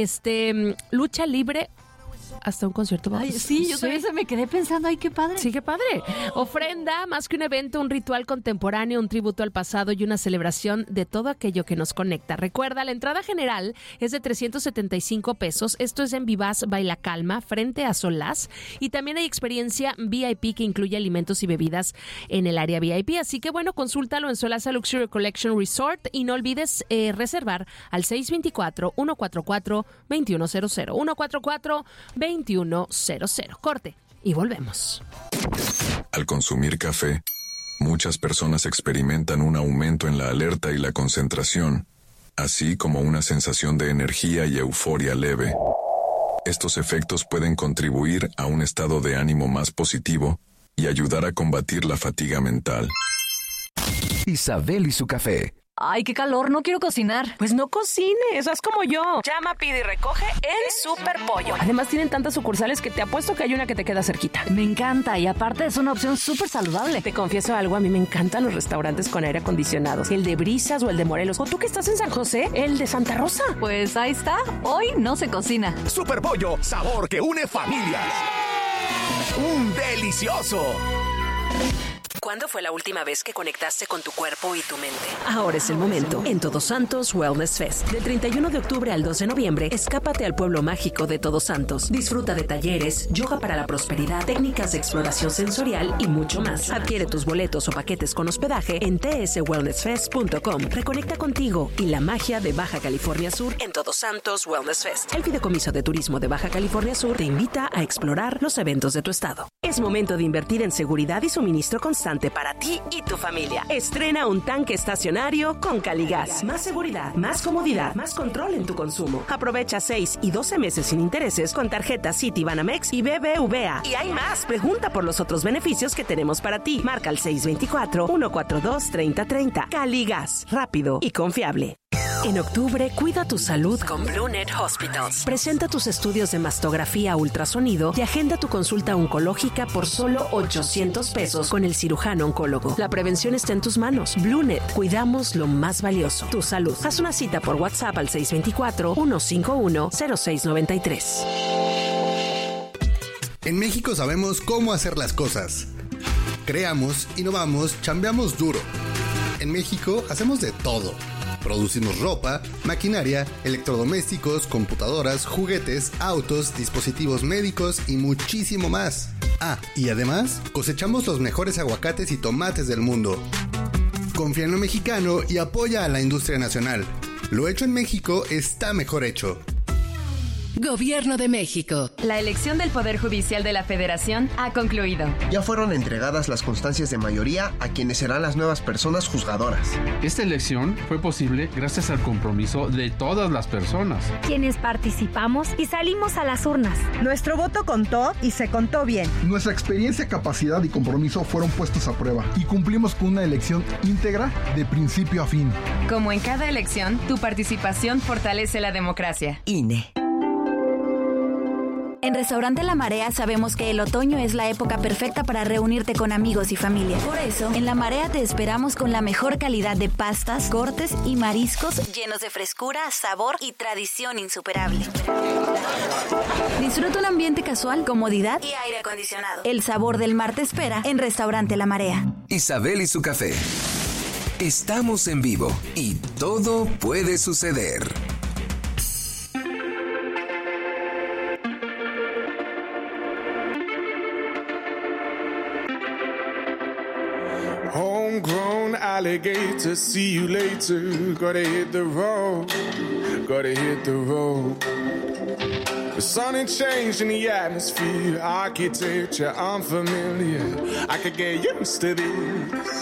Este, lucha libre, hasta un concierto. Ay, sí, yo también se me quedé pensando, ay, qué padre. Sí, qué padre. Ofrenda, más que un evento, un ritual contemporáneo, un tributo al pasado y una celebración de todo aquello que nos conecta. Recuerda, la entrada general es de trescientos setenta y cinco pesos. Esto es en Vivaz Baila Calma, frente a Solaz. Y también hay experiencia V I P que incluye alimentos y bebidas en el área V I P. Así que bueno, consúltalo en Solaz Luxury Collection Resort y no olvides eh, reservar al seis dos cuatro, uno cuatro cuatro, dos uno cero cero. uno cuatro cuatro, dos uno cero cero. Corte y volvemos. Al consumir café, muchas personas experimentan un aumento en la alerta y la concentración, así como una sensación de energía y euforia leve. Estos efectos pueden contribuir a un estado de ánimo más positivo y ayudar a combatir la fatiga mental. Isabel y su café. Ay, qué calor, no quiero cocinar. Pues no cocines, haz como yo. Llama, pide y recoge en Superpollo. Además tienen tantas sucursales que te apuesto que hay una que te queda cerquita. Me encanta y aparte es una opción súper saludable. Te confieso algo, a mí me encantan los restaurantes con aire acondicionado. El de Brisas o el de Morelos. O tú que estás en San José, el de Santa Rosa. Pues ahí está, hoy no se cocina. Superpollo, sabor que une familias. ¡Un delicioso! ¿Cuándo fue la última vez que conectaste con tu cuerpo y tu mente? Ahora es el momento. En Todos Santos Wellness Fest. Del treinta y uno de octubre al dos de noviembre, escápate al pueblo mágico de Todos Santos. Disfruta de talleres, yoga para la prosperidad, técnicas de exploración sensorial y mucho más. Adquiere tus boletos o paquetes con hospedaje en t s wellness fest punto com. Reconecta contigo y la magia de Baja California Sur en Todos Santos Wellness Fest. El Fideicomiso de Turismo de Baja California Sur te invita a explorar los eventos de tu estado. Es momento de invertir en seguridad y suministro constante para ti y tu familia. Estrena un tanque estacionario con Caligas. Más seguridad, más comodidad, más control en tu consumo. Aprovecha seis y doce meses sin intereses con tarjetas Citibanamex y B B V A. Y hay más. Pregunta por los otros beneficios que tenemos para ti. Marca al seis dos cuatro, uno cuatro dos, tres cero tres cero. Caligas, rápido y confiable. En octubre, cuida tu salud con BlueNet Hospitals. Presenta tus estudios de mastografía ultrasonido y agenda tu consulta oncológica por solo ochocientos pesos con el cirujano oncólogo. La prevención está en tus manos. BlueNet. Cuidamos lo más valioso, tu salud. Haz una cita por WhatsApp al seis dos cuatro, uno cinco uno, cero seis nueve tres. En México sabemos cómo hacer las cosas. Creamos, innovamos, chambeamos duro. En México hacemos de todo. Producimos ropa, maquinaria, electrodomésticos, computadoras, juguetes, autos, dispositivos médicos y muchísimo más. Ah, y además, cosechamos los mejores aguacates y tomates del mundo. Confía en lo mexicano y apoya a la industria nacional. Lo hecho en México está mejor hecho. Gobierno de México. La elección del Poder Judicial de la Federación ha concluido. Ya fueron entregadas las constancias de mayoría a quienes serán las nuevas personas juzgadoras. Esta elección fue posible gracias al compromiso de todas las personas, quienes participamos y salimos a las urnas. Nuestro voto contó y se contó bien. Nuestra experiencia, capacidad y compromiso fueron puestos a prueba y cumplimos con una elección íntegra de principio a fin. Como en cada elección, tu participación fortalece la democracia. I N E. En Restaurante La Marea sabemos que el otoño es la época perfecta para reunirte con amigos y familia. Por eso, en La Marea te esperamos con la mejor calidad de pastas, cortes y mariscos llenos de frescura, sabor y tradición insuperable. Disfruta un ambiente casual, comodidad y aire acondicionado. El sabor del mar te espera en Restaurante La Marea. Isabel y su café. Estamos en vivo y todo puede suceder. Homegrown alligator, see you later. Gotta hit the road, gotta hit the road. The sun ain't changed in the atmosphere, architecture unfamiliar. I could get used to this.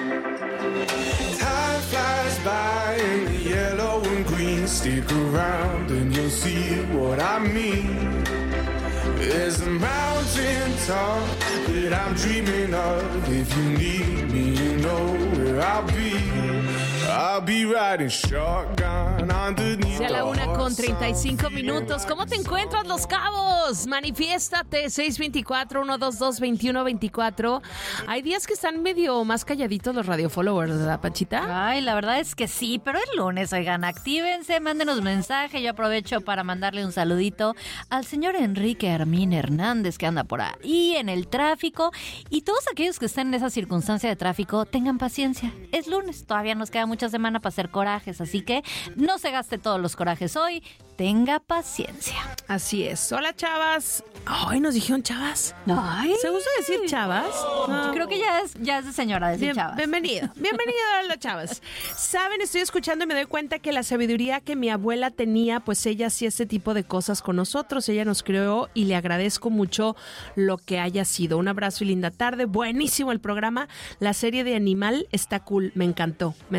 Time flies by in the yellow and green. Stick around and you'll see what I mean. There's a mountain top that I'm dreaming of. If you need me, you know where I'll be. I'll be riding shotgun underneath. A la una con treinta y cinco minutos. ¿Cómo te encuentras, Los Cabos? Manifiéstate, seis dos cuatro, uno dos dos, dos uno dos cuatro. Hay días que están medio más calladitos los radio followers, ¿verdad, Panchita? Ay, la verdad es que sí, pero es lunes, oigan, actívense, mándenos mensaje. Yo aprovecho para mandarle un saludito al señor Enrique Armín Hernández, que anda por ahí en el tráfico. Y todos aquellos que estén en esa circunstancia de tráfico, tengan paciencia. Es lunes, todavía nos queda mucha semana para hacer corajes, así que no se gaste todos los corajes hoy, tenga paciencia. Así es. Hola, chavas. Ay, nos dijeron chavas. Ay. ¿Se gusta decir chavas? No. Creo que ya es, ya es de señora decir Bien, chavas. Bienvenido. Bienvenido a las chavas. Saben, estoy escuchando y me doy cuenta que la sabiduría que mi abuela tenía, pues ella hacía este tipo de cosas con nosotros. Ella nos creó y le agradezco mucho lo que haya sido. Un abrazo y linda tarde. Buenísimo el programa. La serie de Animal está cool. Me encantó. Me la chuté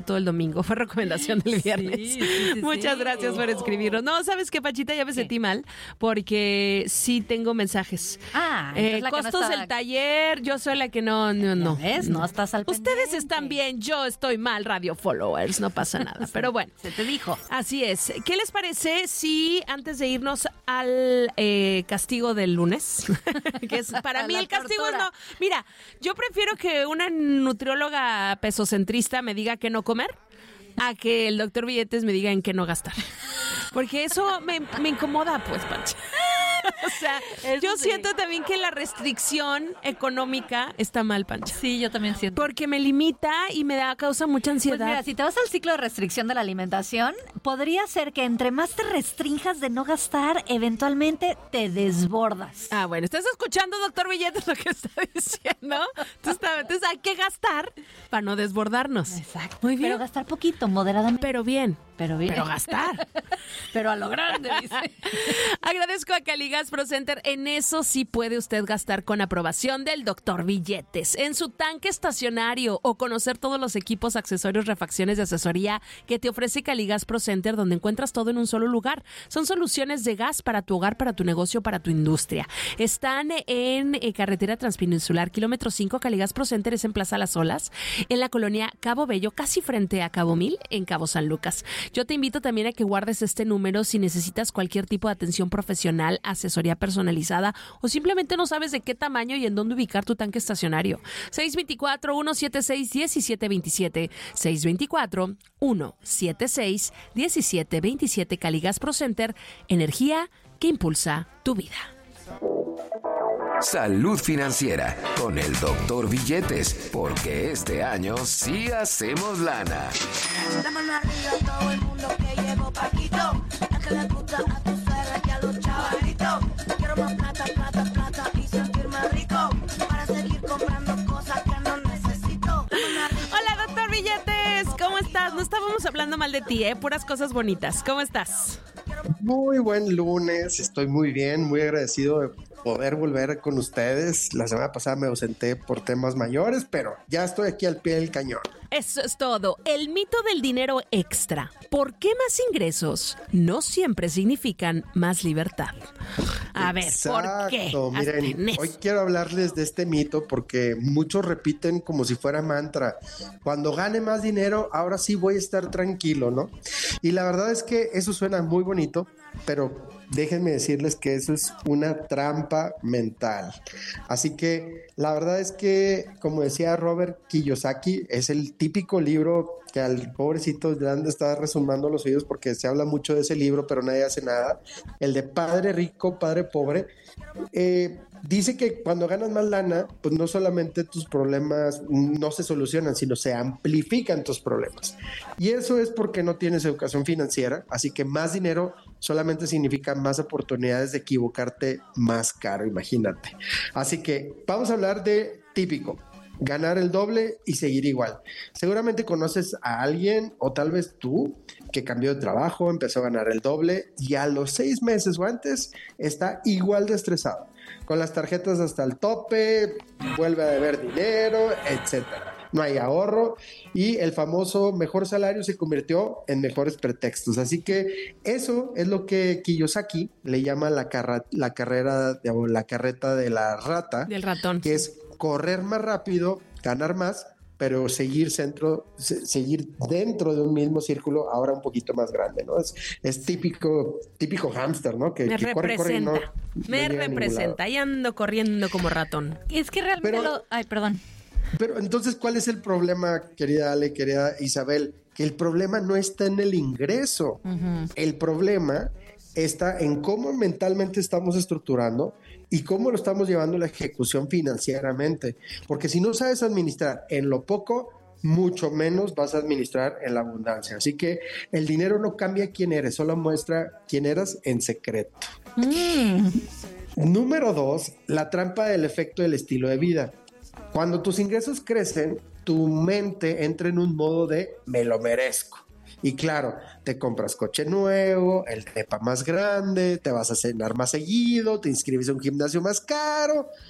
todo el domingo. Fue recomendación del viernes. Sí, sí, sí, Muchas sí. gracias por escribirnos. No, ¿sabes qué, Pachita? Ya me ¿Qué? sentí mal porque sí tengo mensajes. Ah, Eh, entonces la que no costos estaba- del taller, yo soy la que no, no, no. ¿Ves? No estás al Ustedes están bien, yo estoy mal, radio followers, no pasa nada. Pero bueno. Se te dijo. Así es. ¿Qué les parece si antes de irnos al eh, castigo del lunes, que es para A mí la el castigo es tortura. no. Mira, yo prefiero que una nutrióloga pesocentrista me diga qué no comer a que el doctor Billetes me diga en qué no gastar. Porque eso me, me incomoda, pues, Pancha. O sea, Eso yo sí. siento también que la restricción económica está mal, Pancha. Sí, yo también siento. Porque me limita y me da causa mucha ansiedad. Pues mira, si te vas al ciclo de restricción de la alimentación, podría ser que entre más te restrinjas de no gastar, eventualmente te desbordas. Ah, bueno, ¿estás escuchando, doctor Billetes, lo que está diciendo? Entonces, entonces hay que gastar para no desbordarnos. Exacto. Muy bien. Pero gastar poquito, moderadamente. Pero bien. Pero bien. Pero gastar. Pero a lo grande, dice. Agradezco a Caligas Pro Center. En eso sí puede usted gastar con aprobación del doctor Billetes. En su tanque estacionario o conocer todos los equipos, accesorios, refacciones de asesoría que te ofrece Caligas Pro Center, donde encuentras todo en un solo lugar. Son soluciones de gas para tu hogar, para tu negocio, para tu industria. Están en eh, carretera transpeninsular, kilómetro cinco. Caligas Pro Center es en Plaza Las Olas, en la colonia Cabo Bello, casi frente a Cabo Mil, en Cabo San Lucas. Yo te invito también a que guardes este número si necesitas cualquier tipo de atención profesional, asesoría personalizada o simplemente no sabes de qué tamaño y en dónde ubicar tu tanque estacionario. seis dos cuatro, uno siete seis, uno siete dos siete, seis dos cuatro, uno siete seis, uno siete dos siete. Caligas Pro Center, energía que impulsa tu vida. Salud financiera con el doctor Billetes, porque este año sí hacemos lana. La mano arriba todo el mundo que llegó Paquito. La que le gusta a tu suegra y a los chavalitos. Quiero más plata, plata, plata y sentirme rico para seguir comprando cosas que no necesito. Hola, doctor Billetes, ¿cómo estás? No estábamos hablando mal de ti, ¿eh? Puras cosas bonitas. ¿Cómo estás? Muy buen lunes, estoy muy bien, muy agradecido de poder volver con ustedes. La semana pasada me ausenté por temas mayores, pero ya estoy aquí al pie del cañón. Eso es todo. El mito del dinero extra. ¿Por qué más ingresos no siempre significan más libertad? A ver, ¿por qué? Exacto, miren, Hasta en eso. hoy quiero hablarles de este mito porque muchos repiten como si fuera mantra. Cuando gane más dinero, ahora sí voy a estar tranquilo, ¿no? Y la verdad es que eso suena muy bonito, pero déjenme decirles que eso es una trampa mental. Así que la verdad es que, como decía Robert Kiyosaki, es el típico libro que al pobrecito le han de estar resumando los oídos porque se habla mucho de ese libro, pero nadie hace nada. El de Padre Rico, Padre Pobre. Eh, dice que cuando ganas más lana, pues no solamente tus problemas no se solucionan, sino se amplifican tus problemas. Y eso es porque no tienes educación financiera, así que más dinero solamente significa más oportunidades de equivocarte más caro, imagínate. Así que vamos a hablar de típico. Ganar el doble y seguir igual. Seguramente conoces a alguien o tal vez tú que cambió de trabajo, empezó a ganar el doble y a los seis meses o antes está igual de estresado, con las tarjetas hasta el tope, vuelve a deber dinero, etcétera. No hay ahorro y el famoso mejor salario se convirtió en mejores pretextos. Así que eso es lo que Kiyosaki le llama la, carra- la carrera de, o la carreta de la rata. Del ratón. Que es correr más rápido, ganar más, pero seguir, centro, se, seguir dentro de un mismo círculo, ahora un poquito más grande, ¿no? Es, es típico, típico hámster, ¿no? Que, Me que corre, corre y no, representa. no Me llega a ningún lado. representa. Ahí ando corriendo como ratón. Es que realmente Pero- lo... Ay, perdón. Pero entonces, ¿cuál es el problema, querida Ale, querida Isabel? Que el problema no está en el ingreso. Ujú. El problema está en cómo mentalmente estamos estructurando y cómo lo estamos llevando a la ejecución financieramente. Porque si no sabes administrar en lo poco, mucho menos vas a administrar en la abundancia. Así que el dinero no cambia quién eres, solo muestra quién eras en secreto. Mm. Número dos, la trampa del efecto del estilo de vida. Cuando tus ingresos crecen, tu mente entra en un modo de me lo merezco. Y claro, te compras coche nuevo, el depa más grande, te vas a cenar más seguido, te inscribes a un gimnasio más caro.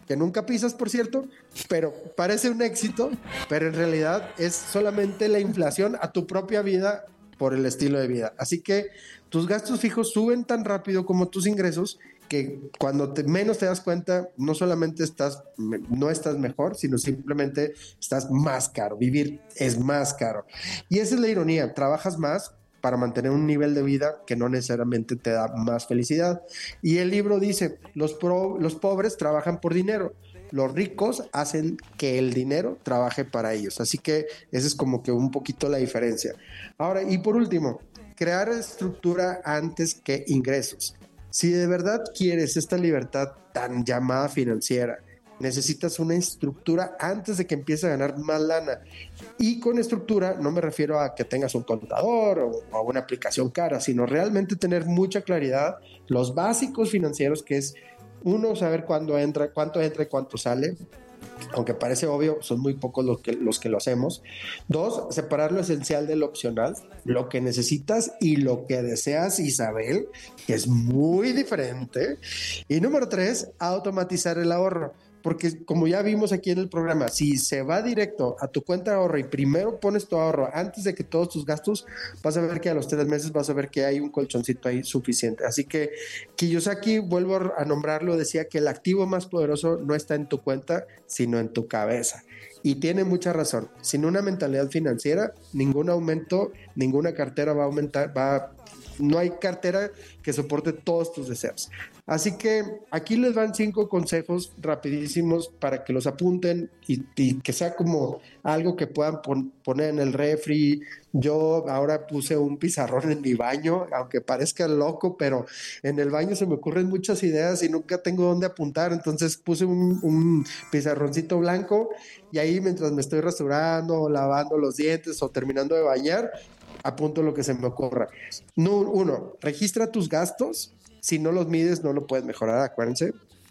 que nunca pisas, por cierto, pero parece un éxito, pero en realidad es solamente la inflación a tu propia vida por el estilo de vida. Así que tus gastos fijos suben tan rápido como tus ingresos, que cuando te, menos te das cuenta, no solamente estás, no estás mejor, sino simplemente estás más caro. Vivir es más caro. Y esa es la ironía. Trabajas más para mantener un nivel de vida que no necesariamente te da más felicidad. Y el libro dice, los, pro, los pobres trabajan por dinero. Los ricos hacen que el dinero trabaje para ellos. Así que esa es como que un poquito la diferencia. Ahora, y por último, crear estructura antes que ingresos. Si de verdad quieres esta libertad tan llamada financiera, necesitas una estructura antes de que empieces a ganar más lana. Y con estructura no me refiero a que tengas un contador o, o una aplicación cara, sino realmente tener mucha claridad, los básicos financieros, que es uno, saber cuándo entra, cuánto entra y cuánto sale. Aunque parece obvio, son muy pocos los que, los que lo hacemos. Dos, separar lo esencial de lo opcional, lo que necesitas y lo que deseas, Isabel, que es muy diferente. Y número tres, automatizar el ahorro. Porque como ya vimos aquí en el programa, si se va directo a tu cuenta de ahorro y primero pones tu ahorro antes de que todos tus gastos, vas a ver que a los tres meses vas a ver que hay un colchoncito ahí suficiente. Así que Kiyosaki, vuelvo a nombrarlo, decía que el activo más poderoso no está en tu cuenta, sino en tu cabeza. Y tiene mucha razón. Sin una mentalidad financiera, ningún aumento, ninguna cartera va a aumentar, va a no hay cartera que soporte todos tus deseos. Así que aquí les van cinco consejos rapidísimos para que los apunten y, y que sea como algo que puedan pon, poner en el refri. Yo ahora puse un pizarrón en mi baño, aunque parezca loco, pero en el baño se me ocurren muchas ideas y nunca tengo dónde apuntar. Entonces puse un, un pizarroncito blanco y ahí mientras me estoy rasurando o lavando los dientes o terminando de bañar, apunto lo que se me ocurra. No, uno, registra tus gastos. Si no los mides, no lo puedes mejorar, acuérdense.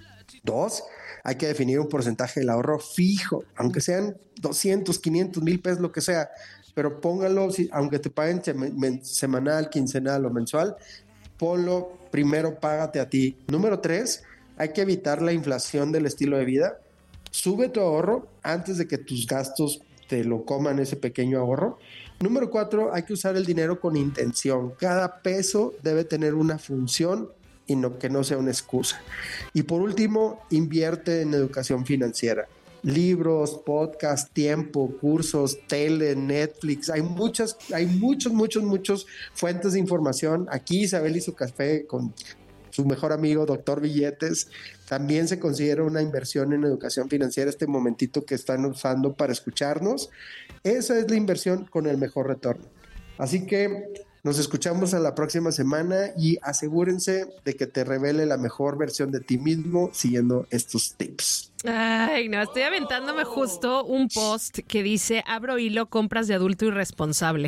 Dos, hay que definir un porcentaje del ahorro fijo, aunque sean doscientos, quinientos, mil pesos, lo que sea, pero póngalo, si, aunque te paguen sem- semanal, quincenal o mensual, ponlo, primero págate a ti. Número tres, hay que evitar la inflación del estilo de vida. Sube tu ahorro antes de que tus gastos te lo coman ese pequeño ahorro. Número cuatro, hay que usar el dinero con intención. Cada peso debe tener una función y no, que no sea una excusa. Y por último, invierte en educación financiera. Libros, podcast, tiempo, cursos, tele, Netflix. Hay muchas, hay muchos, muchos, muchos fuentes de información. Aquí Isabel hizo café con su mejor amigo, doctor Billetes. También se considera una inversión en educación financiera este momentito que están usando para escucharnos. Esa es la inversión con el mejor retorno. Así que nos escuchamos a la próxima semana y asegúrense de que te revele la mejor versión de ti mismo siguiendo estos tips. Ay, no, estoy aventándome justo un post que dice, abro hilo, compras de adulto irresponsable.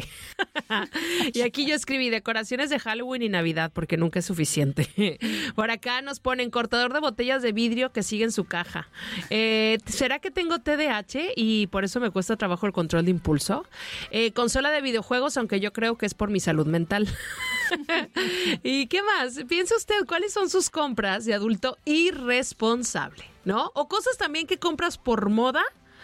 Y aquí yo escribí decoraciones de Halloween y Navidad porque nunca es suficiente. Por acá nos ponen cortador de botellas de vidrio que sigue en su caja. Eh, ¿Será que tengo T D A H y por eso me cuesta trabajo el control de impulso? Eh, consola de videojuegos, aunque yo creo que es por mi salud mental. ¿Y qué más? Piensa usted, ¿cuáles son sus compras de adulto irresponsable? ¿No? O cosas también que compras por moda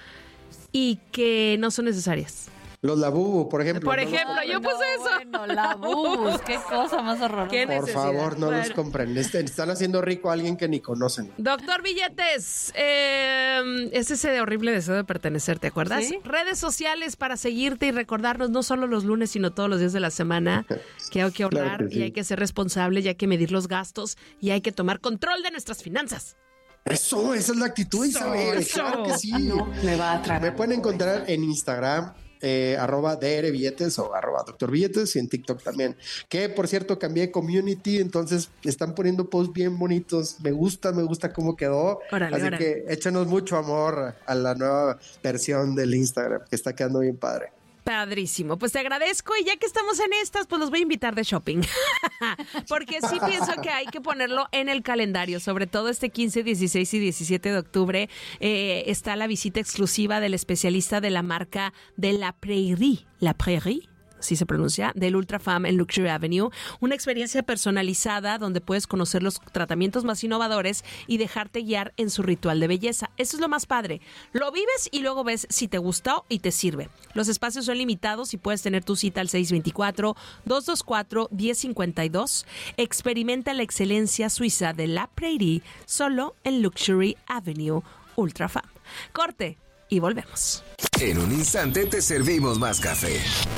y que no son necesarias. Los Labubu, por ejemplo. Por ejemplo, no, yo no, puse eso. Bueno, Labubus, qué cosa más horrorosa. ¿Qué Por favor, no bueno. los compren. Están haciendo rico a alguien que ni conocen. Doctor Billetes, eh, es ese horrible deseo de pertenecer, ¿te acuerdas? ¿Sí? Redes sociales para seguirte y recordarnos no solo los lunes, sino todos los días de la semana que hay que ahorrar Claro que sí. y hay que ser responsable y hay que medir los gastos y hay que tomar control de nuestras finanzas. Eso, esa es la actitud, Isabel. eso. Claro que sí. No, me va a tragar. Me pueden encontrar en Instagram, eh, arroba drbilletes o arroba doctor billetes y en TikTok también. Que, por cierto, cambié de community, entonces están poniendo posts bien bonitos. Me gusta, me gusta cómo quedó. Órale, Así órale. que échanos mucho amor a la nueva versión del Instagram, que está quedando bien padre. Padrísimo, pues te agradezco y ya que estamos en estas, pues los voy a invitar de shopping, porque sí pienso que hay que ponerlo en el calendario, sobre todo este quince, dieciséis y diecisiete de octubre eh, está la visita exclusiva del especialista de la marca de La Prairie, La Prairie, así se pronuncia, del Ultrafam en Luxury Avenue. Una experiencia personalizada donde puedes conocer los tratamientos más innovadores y dejarte guiar en su ritual de belleza. Eso es lo más padre. Lo vives y luego ves si te gustó y te sirve. Los espacios son limitados y puedes tener tu cita al seis dos cuatro, dos dos cuatro, uno cero cinco dos. Experimenta la excelencia suiza de La Prairie solo en Luxury Avenue Ultrafam. Corte y volvemos. En un instante te servimos más café.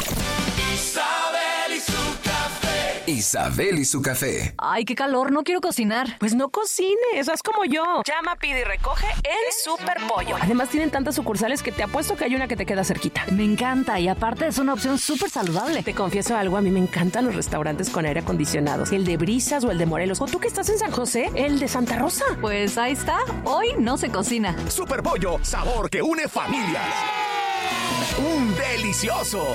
Isabel y su café. Isabel y su café. Ay, qué calor, no quiero cocinar. Pues no cocines, haz como yo. Llama, pide y recoge el Super Pollo. Además tienen tantas sucursales que te apuesto que hay una que te queda cerquita. Me encanta y aparte es una opción súper saludable. Te confieso algo, a mí me encantan los restaurantes con aire acondicionado. El de Brisas o el de Morelos. O tú que estás en San José, el de Santa Rosa. Pues ahí está, hoy no se cocina. Super Pollo, sabor que une familias. ¡Un delicioso!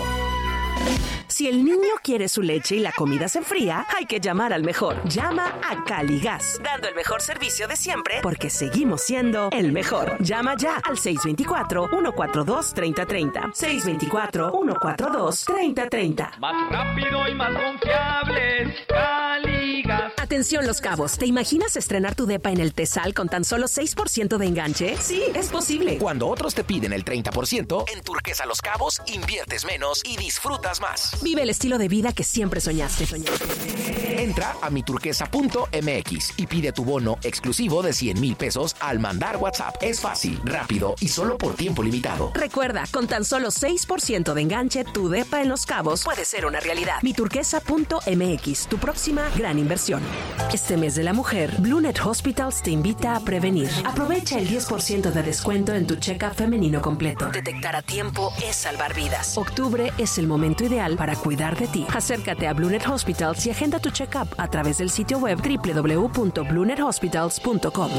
Si el niño quiere su leche y la comida se enfría, hay que llamar al mejor. Llama a Caligas, dando el mejor servicio de siempre porque seguimos siendo el mejor. Llama ya al seis dos cuatro, uno cuatro dos, tres cero tres cero. seis dos cuatro, uno cuatro dos, tres cero tres cero. Más rápido y más confiables, Caligas. Atención Los Cabos, ¿te imaginas estrenar tu depa en el Tesal con tan solo seis por ciento de enganche? Sí, es posible. Cuando otros te piden el treinta por ciento, en Turquesa Los Cabos inviertes menos y disfrutas más. Vive el estilo de vida que siempre soñaste. soñaste. Entra a miturquesa punto m x y pide tu bono exclusivo de cien mil pesos al mandar WhatsApp. Es fácil, rápido y solo por tiempo limitado. Recuerda, con tan solo seis por ciento de enganche, tu depa en Los Cabos puede ser una realidad. miturquesa punto m x, tu próxima gran inversión. Este mes de la mujer, Bluenet Hospitals te invita a prevenir. Aprovecha el diez por ciento de descuento en tu check-up femenino completo. Detectar a tiempo es salvar vidas. Octubre es el momento ideal para cuidar de ti. Acércate a Bluenet Hospitals y agenda tu check-up a través del sitio web doble u doble u doble u punto bluenet hospitals punto com.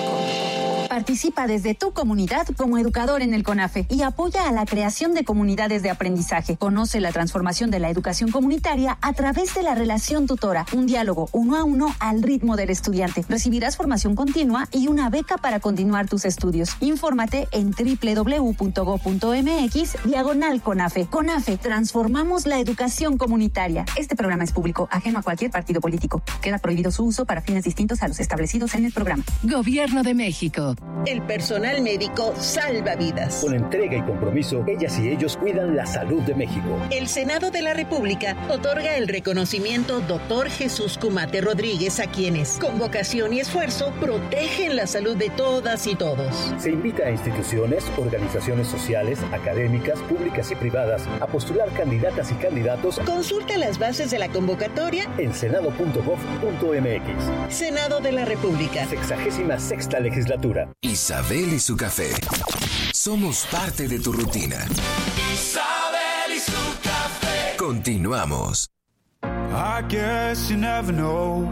Participa desde tu comunidad como educador en el CONAFE y apoya a la creación de comunidades de aprendizaje. Conoce la transformación de la educación comunitaria a través de la relación tutora, un diálogo uno a uno al ritmo del estudiante. Recibirás formación continua y una beca para continuar tus estudios. Infórmate en doble u doble u doble u punto go punto m x diagonal CONAFE. CONAFE, transformamos la educación comunitaria. Este programa es público, ajeno a cualquier partido político. Queda prohibido su uso para fines distintos a los establecidos en el programa. Gobierno de México. El personal médico salva vidas. Con entrega y compromiso, ellas y ellos cuidan la salud de México. El Senado de la República otorga el reconocimiento Doctor Jesús Cumate Rodríguez a quienes, con vocación y esfuerzo, protegen la salud de todas y todos. Se invita a instituciones, organizaciones sociales, académicas, públicas y privadas a postular candidatas y candidatos. Consulta las bases de la convocatoria en senado punto gov punto m x. Senado de la República. Sexagésima sexta legislatura. Isabel y su café. Somos parte de tu rutina. Isabel y su café. Continuamos. I guess you never know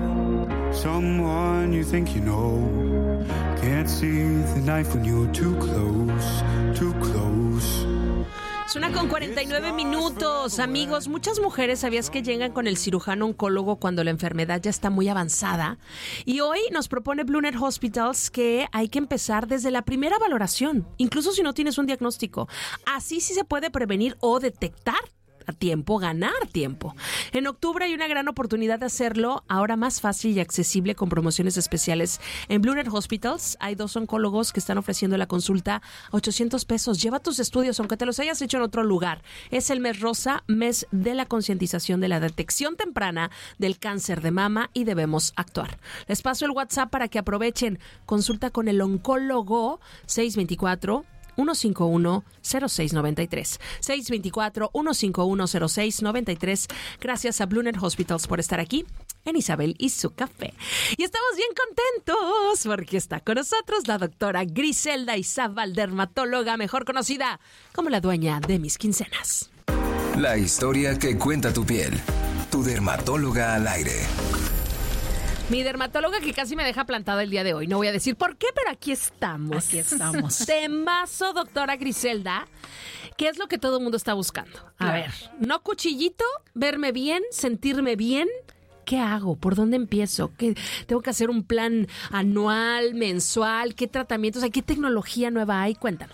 someone you think you know. Can't see the knife when you're too close, too close. Es una con cuarenta y nueve minutos, amigos. Muchas mujeres, ¿sabías que llegan con el cirujano oncólogo cuando la enfermedad ya está muy avanzada? Y hoy nos propone Bluenet Hospitals que hay que empezar desde la primera valoración, incluso si no tienes un diagnóstico. Así sí se puede prevenir o detectar a tiempo, ganar tiempo. En octubre hay una gran oportunidad de hacerlo, ahora más fácil y accesible con promociones especiales. En Bluenet Hospitals hay dos oncólogos que están ofreciendo la consulta a ochocientos pesos. Lleva tus estudios, aunque te los hayas hecho en otro lugar. Es el mes rosa, mes de la concientización de la detección temprana del cáncer de mama y debemos actuar. Les paso el WhatsApp para que aprovechen. Consulta con el oncólogo seis dos cuatro, uno cinco uno, cero seis nueve tres. seis dos cuatro, uno cinco uno, cero seis nueve tres. Gracias a Bluenet Hospitals por estar aquí en Isabel y su café. Y estamos bien contentos porque está con nosotros la doctora Griselda Izábal, dermatóloga mejor conocida como la dueña de mis quincenas. La historia que cuenta tu piel. Tu dermatóloga al aire. Mi dermatóloga que casi me deja plantada el día de hoy. No voy a decir por qué, pero aquí estamos. Aquí estamos. Temazo, doctora Griselda. ¿Qué es lo que todo el mundo está buscando? A Claro. ver, no cuchillito, verme bien, sentirme bien. ¿Qué hago? ¿Por dónde empiezo? ¿Qué, ¿Tengo que hacer un plan anual, mensual? ¿Qué tratamientos hay? ¿Qué tecnología nueva hay? Cuéntanos.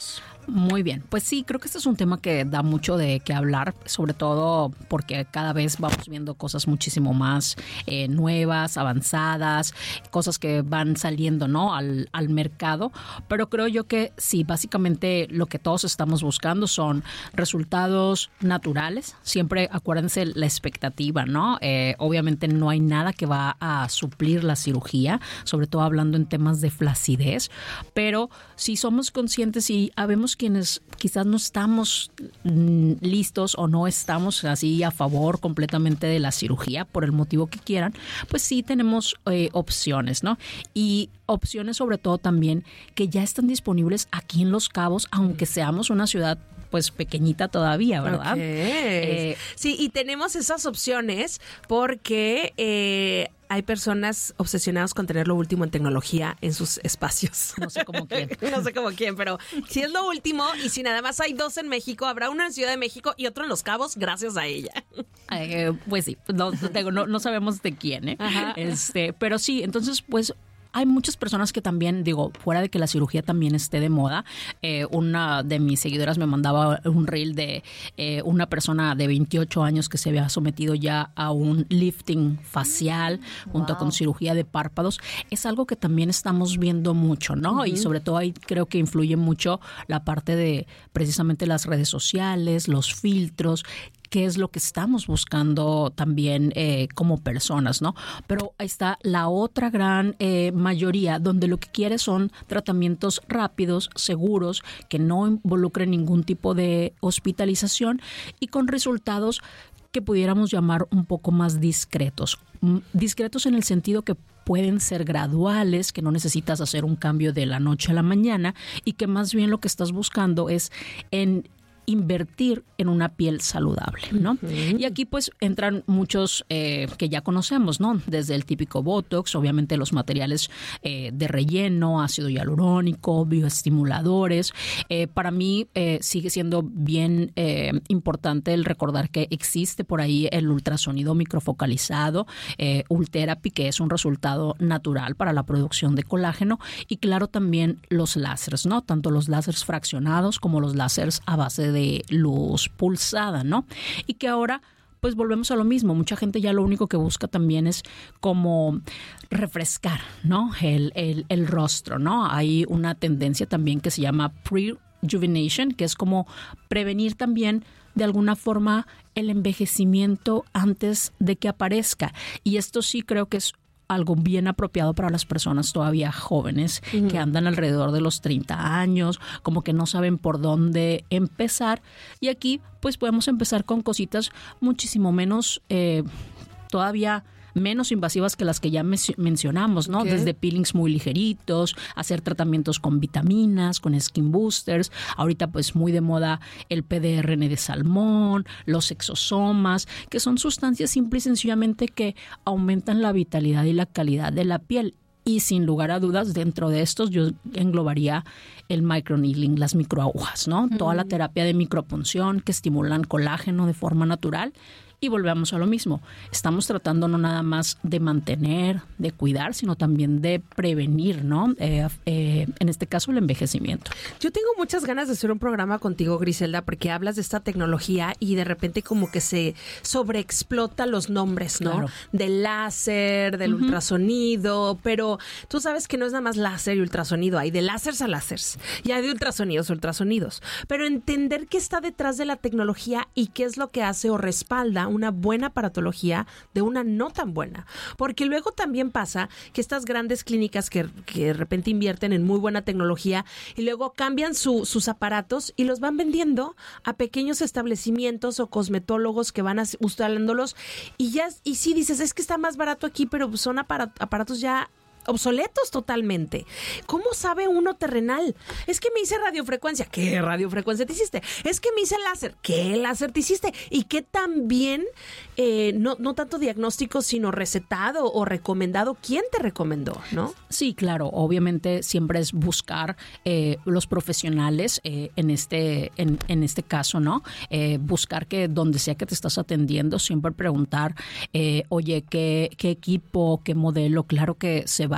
Muy bien, pues sí, creo que este es un tema que da mucho de qué hablar, sobre todo porque cada vez vamos viendo cosas muchísimo más eh, nuevas, avanzadas, cosas que van saliendo, ¿no? al, al mercado, pero creo yo que sí, básicamente lo que todos estamos buscando son resultados naturales. Siempre acuérdense la expectativa, ¿no? Eh, obviamente no hay nada que va a suplir la cirugía, sobre todo hablando en temas de flacidez, pero si somos conscientes y habemos quienes quizás no estamos mm, listos o no estamos así a favor completamente de la cirugía por el motivo que quieran, pues sí tenemos eh, opciones, ¿no? Y opciones sobre todo también que ya están disponibles aquí en Los Cabos, aunque seamos una ciudad pues pequeñita todavía, ¿verdad? Okay. Eh, sí, y tenemos esas opciones porque eh, hay personas obsesionadas con tener lo último en tecnología en sus espacios. No sé cómo quién. No sé cómo quién, pero si es lo último y si nada más hay dos en México, habrá uno en Ciudad de México y otro en Los Cabos gracias a ella. Eh, pues sí, no, no, no sabemos de quién, ¿eh? Ajá. Este, pero sí, entonces pues hay muchas personas que también, digo, fuera de que la cirugía también esté de moda, eh, una de mis seguidoras me mandaba un reel de eh, una persona de veintiocho años que se había sometido ya a un lifting facial junto wow. con cirugía de párpados. Es algo que también estamos viendo mucho, ¿no? Uh-huh. Y sobre todo ahí creo que influye mucho la parte de precisamente las redes sociales, los filtros, qué es lo que estamos buscando también eh, como personas, ¿no? Pero ahí está la otra gran eh, mayoría donde lo que quiere son tratamientos rápidos, seguros, que no involucren ningún tipo de hospitalización y con resultados que pudiéramos llamar un poco más discretos. Discretos en el sentido que pueden ser graduales, que no necesitas hacer un cambio de la noche a la mañana y que más bien lo que estás buscando es en invertir en una piel saludable, ¿no? Uh-huh. Y aquí pues entran muchos eh, que ya conocemos, ¿no? Desde el típico Botox, obviamente los materiales eh, de relleno, ácido hialurónico, bioestimuladores. Eh, para mí eh, sigue siendo bien eh, importante el recordar que existe por ahí el ultrasonido microfocalizado, eh, Ultherapy, que es un resultado natural para la producción de colágeno, y claro también los láseres, ¿no? Tanto los láseres fraccionados como los láseres a base de de luz pulsada, ¿no? Y que ahora pues volvemos a lo mismo. Mucha gente ya lo único que busca también es como refrescar, ¿no? El, el, el rostro, ¿no? Hay una tendencia también que se llama pre-rejuvenation, que es como prevenir también de alguna forma el envejecimiento antes de que aparezca. Y esto sí creo que es algo bien apropiado para las personas todavía jóvenes uh-huh. que andan alrededor de los treinta años, como que no saben por dónde empezar. Y aquí pues podemos empezar con cositas muchísimo menos, eh, todavía menos invasivas que las que ya me- mencionamos, ¿no? Okay. Desde peelings muy ligeritos, hacer tratamientos con vitaminas, con skin boosters. Ahorita pues muy de moda el P D R N de salmón, los exosomas, que son sustancias simple y sencillamente que aumentan la vitalidad y la calidad de la piel. Y sin lugar a dudas, dentro de estos yo englobaría el microneedling, las microagujas, ¿no? Mm. Toda la terapia de micropunción que estimulan colágeno de forma natural. Y volvemos a lo mismo. Estamos tratando no nada más de mantener, de cuidar, sino también de prevenir, ¿no? Eh, eh, en este caso, el envejecimiento. Yo tengo muchas ganas de hacer un programa contigo, Griselda, porque hablas de esta tecnología y de repente como que se sobreexplota los nombres, ¿no? Claro. Del láser, del uh-huh. ultrasonido, pero tú sabes que no es nada más láser y ultrasonido. Hay de láseres a láseres y hay de ultrasonidos a ultrasonidos. Pero entender qué está detrás de la tecnología y qué es lo que hace o respalda una buena aparatología de una no tan buena. Porque luego también pasa que estas grandes clínicas que, que de repente invierten en muy buena tecnología y luego cambian su, sus aparatos y los van vendiendo a pequeños establecimientos o cosmetólogos que van instalándolos y ya, y sí dices, es que está más barato aquí, pero son aparat- aparatos ya obsoletos totalmente. ¿Cómo sabe uno terrenal? Es que me hice radiofrecuencia. ¿Qué radiofrecuencia te hiciste? Es que me hice láser. ¿Qué láser te hiciste? Y que también, eh, no, no tanto diagnóstico, sino recetado o recomendado. ¿Quién te recomendó, no? Sí, claro. Obviamente siempre es buscar eh, los profesionales eh, en este en, en este caso, ¿no? Eh, buscar que donde sea que te estás atendiendo, siempre preguntar, eh, oye, ¿qué, qué equipo, qué modelo? Claro que se va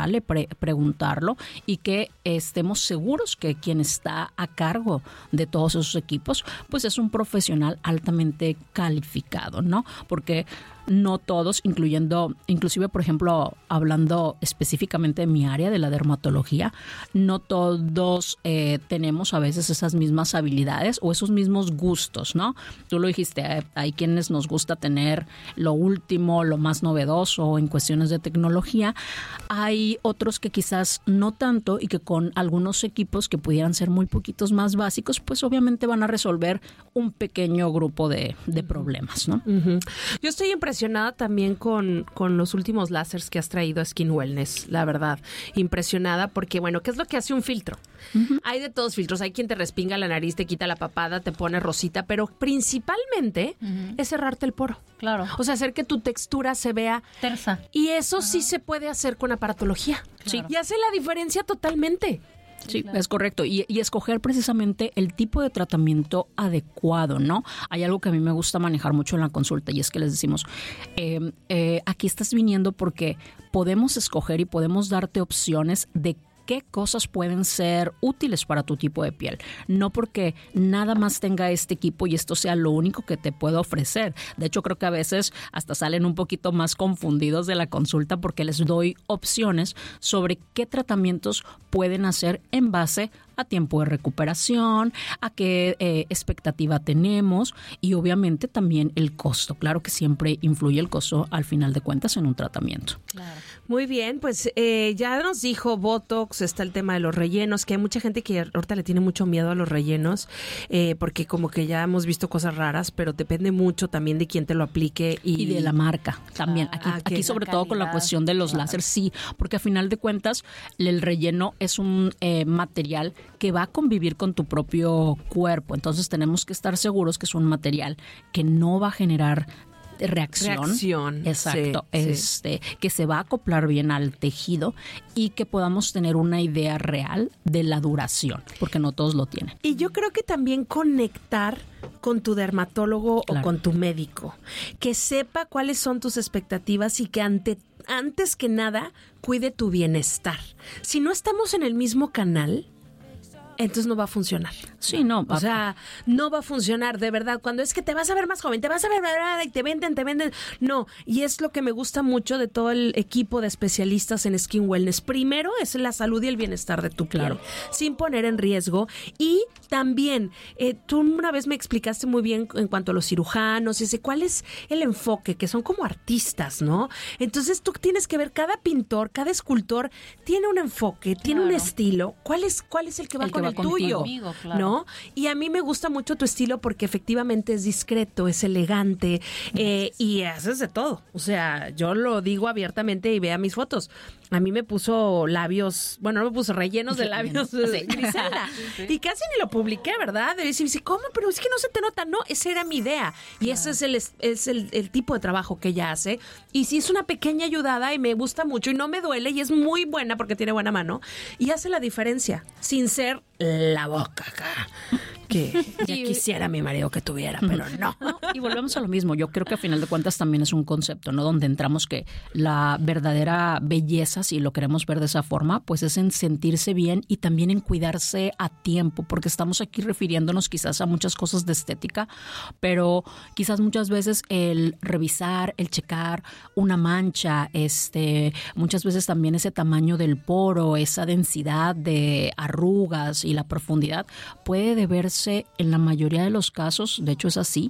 vale pre- preguntarlo y que estemos seguros que quien está a cargo de todos esos equipos, pues es un profesional altamente calificado, ¿no? Porque no todos, incluyendo, inclusive, por ejemplo, hablando específicamente de mi área, de la dermatología, no todos eh, tenemos a veces esas mismas habilidades o esos mismos gustos, ¿no? Tú lo dijiste, hay, hay quienes nos gusta tener lo último, lo más novedoso en cuestiones de tecnología. Hay otros que quizás no tanto y que con algunos equipos que pudieran ser muy poquitos más básicos, pues obviamente van a resolver un pequeño grupo de, de problemas, ¿no? Uh-huh. Yo estoy impresionada Impresionada también con, con los últimos láseres que has traído a Skin Wellness, la verdad. Impresionada porque, bueno, ¿qué es lo que hace un filtro? Uh-huh. Hay de todos filtros. Hay quien te respinga la nariz, te quita la papada, te pone rosita, pero principalmente uh-huh. es cerrarte el poro. Claro. O sea, hacer que tu textura se vea tersa. Y eso uh-huh. sí se puede hacer con aparatología. Claro. Sí. Y hace la diferencia totalmente. Sí, claro. Es correcto. Y, y escoger precisamente el tipo de tratamiento adecuado, ¿no? Hay algo que a mí me gusta manejar mucho en la consulta y es que les decimos, eh, eh, aquí estás viniendo porque podemos escoger y podemos darte opciones de qué cosas pueden ser útiles para tu tipo de piel. No porque nada más tenga este equipo y esto sea lo único que te puedo ofrecer. De hecho, creo que a veces hasta salen un poquito más confundidos de la consulta porque les doy opciones sobre qué tratamientos pueden hacer en base a tiempo de recuperación, a qué eh, expectativa tenemos y obviamente también el costo. Claro que siempre influye el costo al final de cuentas en un tratamiento. Claro. Muy bien, pues eh, ya nos dijo Botox, está el tema de los rellenos, que hay mucha gente que ahorita le tiene mucho miedo a los rellenos, eh, porque como que ya hemos visto cosas raras, pero depende mucho también de quién te lo aplique. Y, y de la marca también. Aquí, ah, aquí sobre todo con la cuestión de los claro. láseres, sí, porque a final de cuentas el relleno es un eh, material que va a convivir con tu propio cuerpo. Entonces tenemos que estar seguros que es un material que no va a generar reacción. Reacción. Exacto. Sí, este, sí. Que se va a acoplar bien al tejido y que podamos tener una idea real de la duración, porque no todos lo tienen. Y yo creo que también conectar con tu dermatólogo claro. o con tu médico, que sepa cuáles son tus expectativas y que ante antes que nada cuide tu bienestar. Si no estamos en el mismo canal, entonces no va a funcionar. Sí, no. O sea, no va a funcionar, de verdad. Cuando es que te vas a ver más joven, te vas a ver, y te venden, te venden. No, y es lo que me gusta mucho de todo el equipo de especialistas en Skin Wellness. Primero es la salud y el bienestar de tu piel, claro. sin poner en riesgo. Y también, eh, tú una vez me explicaste muy bien en cuanto a los cirujanos, y ese, cuál es el enfoque, que son como artistas, ¿no? Entonces tú tienes que ver, cada pintor, cada escultor tiene un enfoque, tiene claro. un estilo. ¿Cuál es, cuál es el que va el con que el tuyo? Conmigo, claro. ¿No? Y a mí me gusta mucho tu estilo porque efectivamente es discreto, es elegante eh, y haces de todo. O sea, yo lo digo abiertamente y vea mis fotos. A mí me puso labios, bueno, no me puso rellenos de labios sí. Griselda. Sí, sí. Y casi ni lo publiqué, ¿verdad? Y dice, ¿cómo? Pero es que no se te nota. No, esa era mi idea. Y claro. ese es el, es el, el tipo de trabajo que ella hace. Y sí es una pequeña ayudada y me gusta mucho y no me duele y es muy buena porque tiene buena mano. Y hace la diferencia, sin ser la boca acá. Que ya quisiera mi marido que tuviera, pero no. no. Y volvemos a lo mismo. Yo creo que a final de cuentas también es un concepto, ¿no? Donde entramos que la verdadera belleza, si lo queremos ver de esa forma, pues es en sentirse bien y también en cuidarse a tiempo, porque estamos aquí refiriéndonos quizás a muchas cosas de estética, pero quizás muchas veces el revisar, el checar una mancha, este, muchas veces también ese tamaño del poro, esa densidad de arrugas y la profundidad puede deberse en la mayoría de los casos, de hecho es así,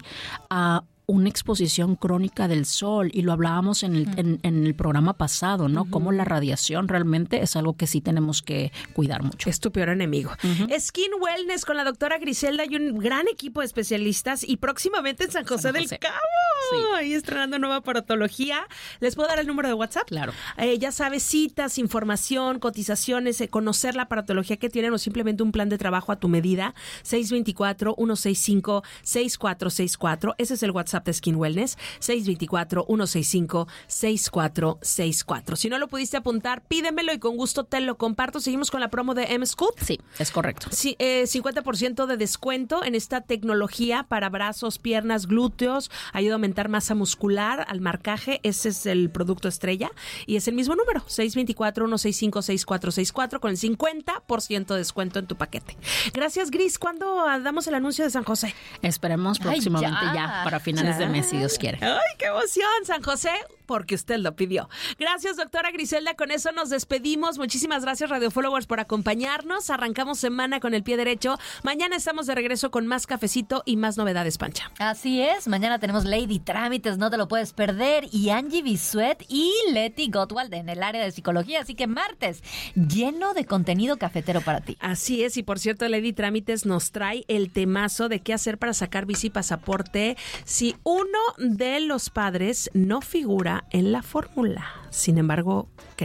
a una exposición crónica del sol, y lo hablábamos en el, uh-huh. en, en el programa pasado, ¿no? Uh-huh. Cómo la radiación realmente es algo que sí tenemos que cuidar mucho. Es tu peor enemigo. Uh-huh. Skin Wellness con la doctora Griselda y un gran equipo de especialistas, y próximamente en San José, San José. del Cabo. Sí. Ahí estrenando nueva aparatología. ¿Les puedo dar el número de WhatsApp? Claro. Eh, ya sabes, citas, información, cotizaciones, eh, conocer la aparatología que tienen o simplemente un plan de trabajo a tu medida. seis dos cuatro, uno seis cinco, seis cuatro seis cuatro. Ese es el WhatsApp de Skin Wellness, seis dos cuatro, uno seis cinco, seis cuatro seis cuatro. Si no lo pudiste apuntar, pídemelo y con gusto te lo comparto. Seguimos con la promo de M-Scoop. Sí, es correcto. Sí, eh, cincuenta por ciento de descuento en esta tecnología para brazos, piernas, glúteos, ayuda a aumentar aumentar masa muscular al marcaje, ese es el producto estrella y es el mismo número, seis dos cuatro, uno seis cinco, seis cuatro seis cuatro con el cincuenta por ciento de descuento en tu paquete. Gracias, Gris. ¿Cuándo damos el anuncio de San José? Esperemos próximamente Ay, ya. ya, para finales Ya. de mes, si Dios quiere. ¡Ay, qué emoción, San José! Porque usted lo pidió. Gracias, doctora Griselda. Con eso nos despedimos. Muchísimas gracias, Radio Followers, por acompañarnos. Arrancamos semana con el pie derecho. Mañana estamos de regreso con más cafecito y más novedades, Pancha. Así es, mañana tenemos Lady Trámites, no te lo puedes perder, y Angie Bisuet y Leti Gottwald en el área de psicología, así que martes, lleno de contenido cafetero para ti. Así es, y por cierto, Lady Trámites nos trae el temazo de qué hacer para sacar visa y pasaporte si uno de los padres no figura en la fórmula. Sin embargo,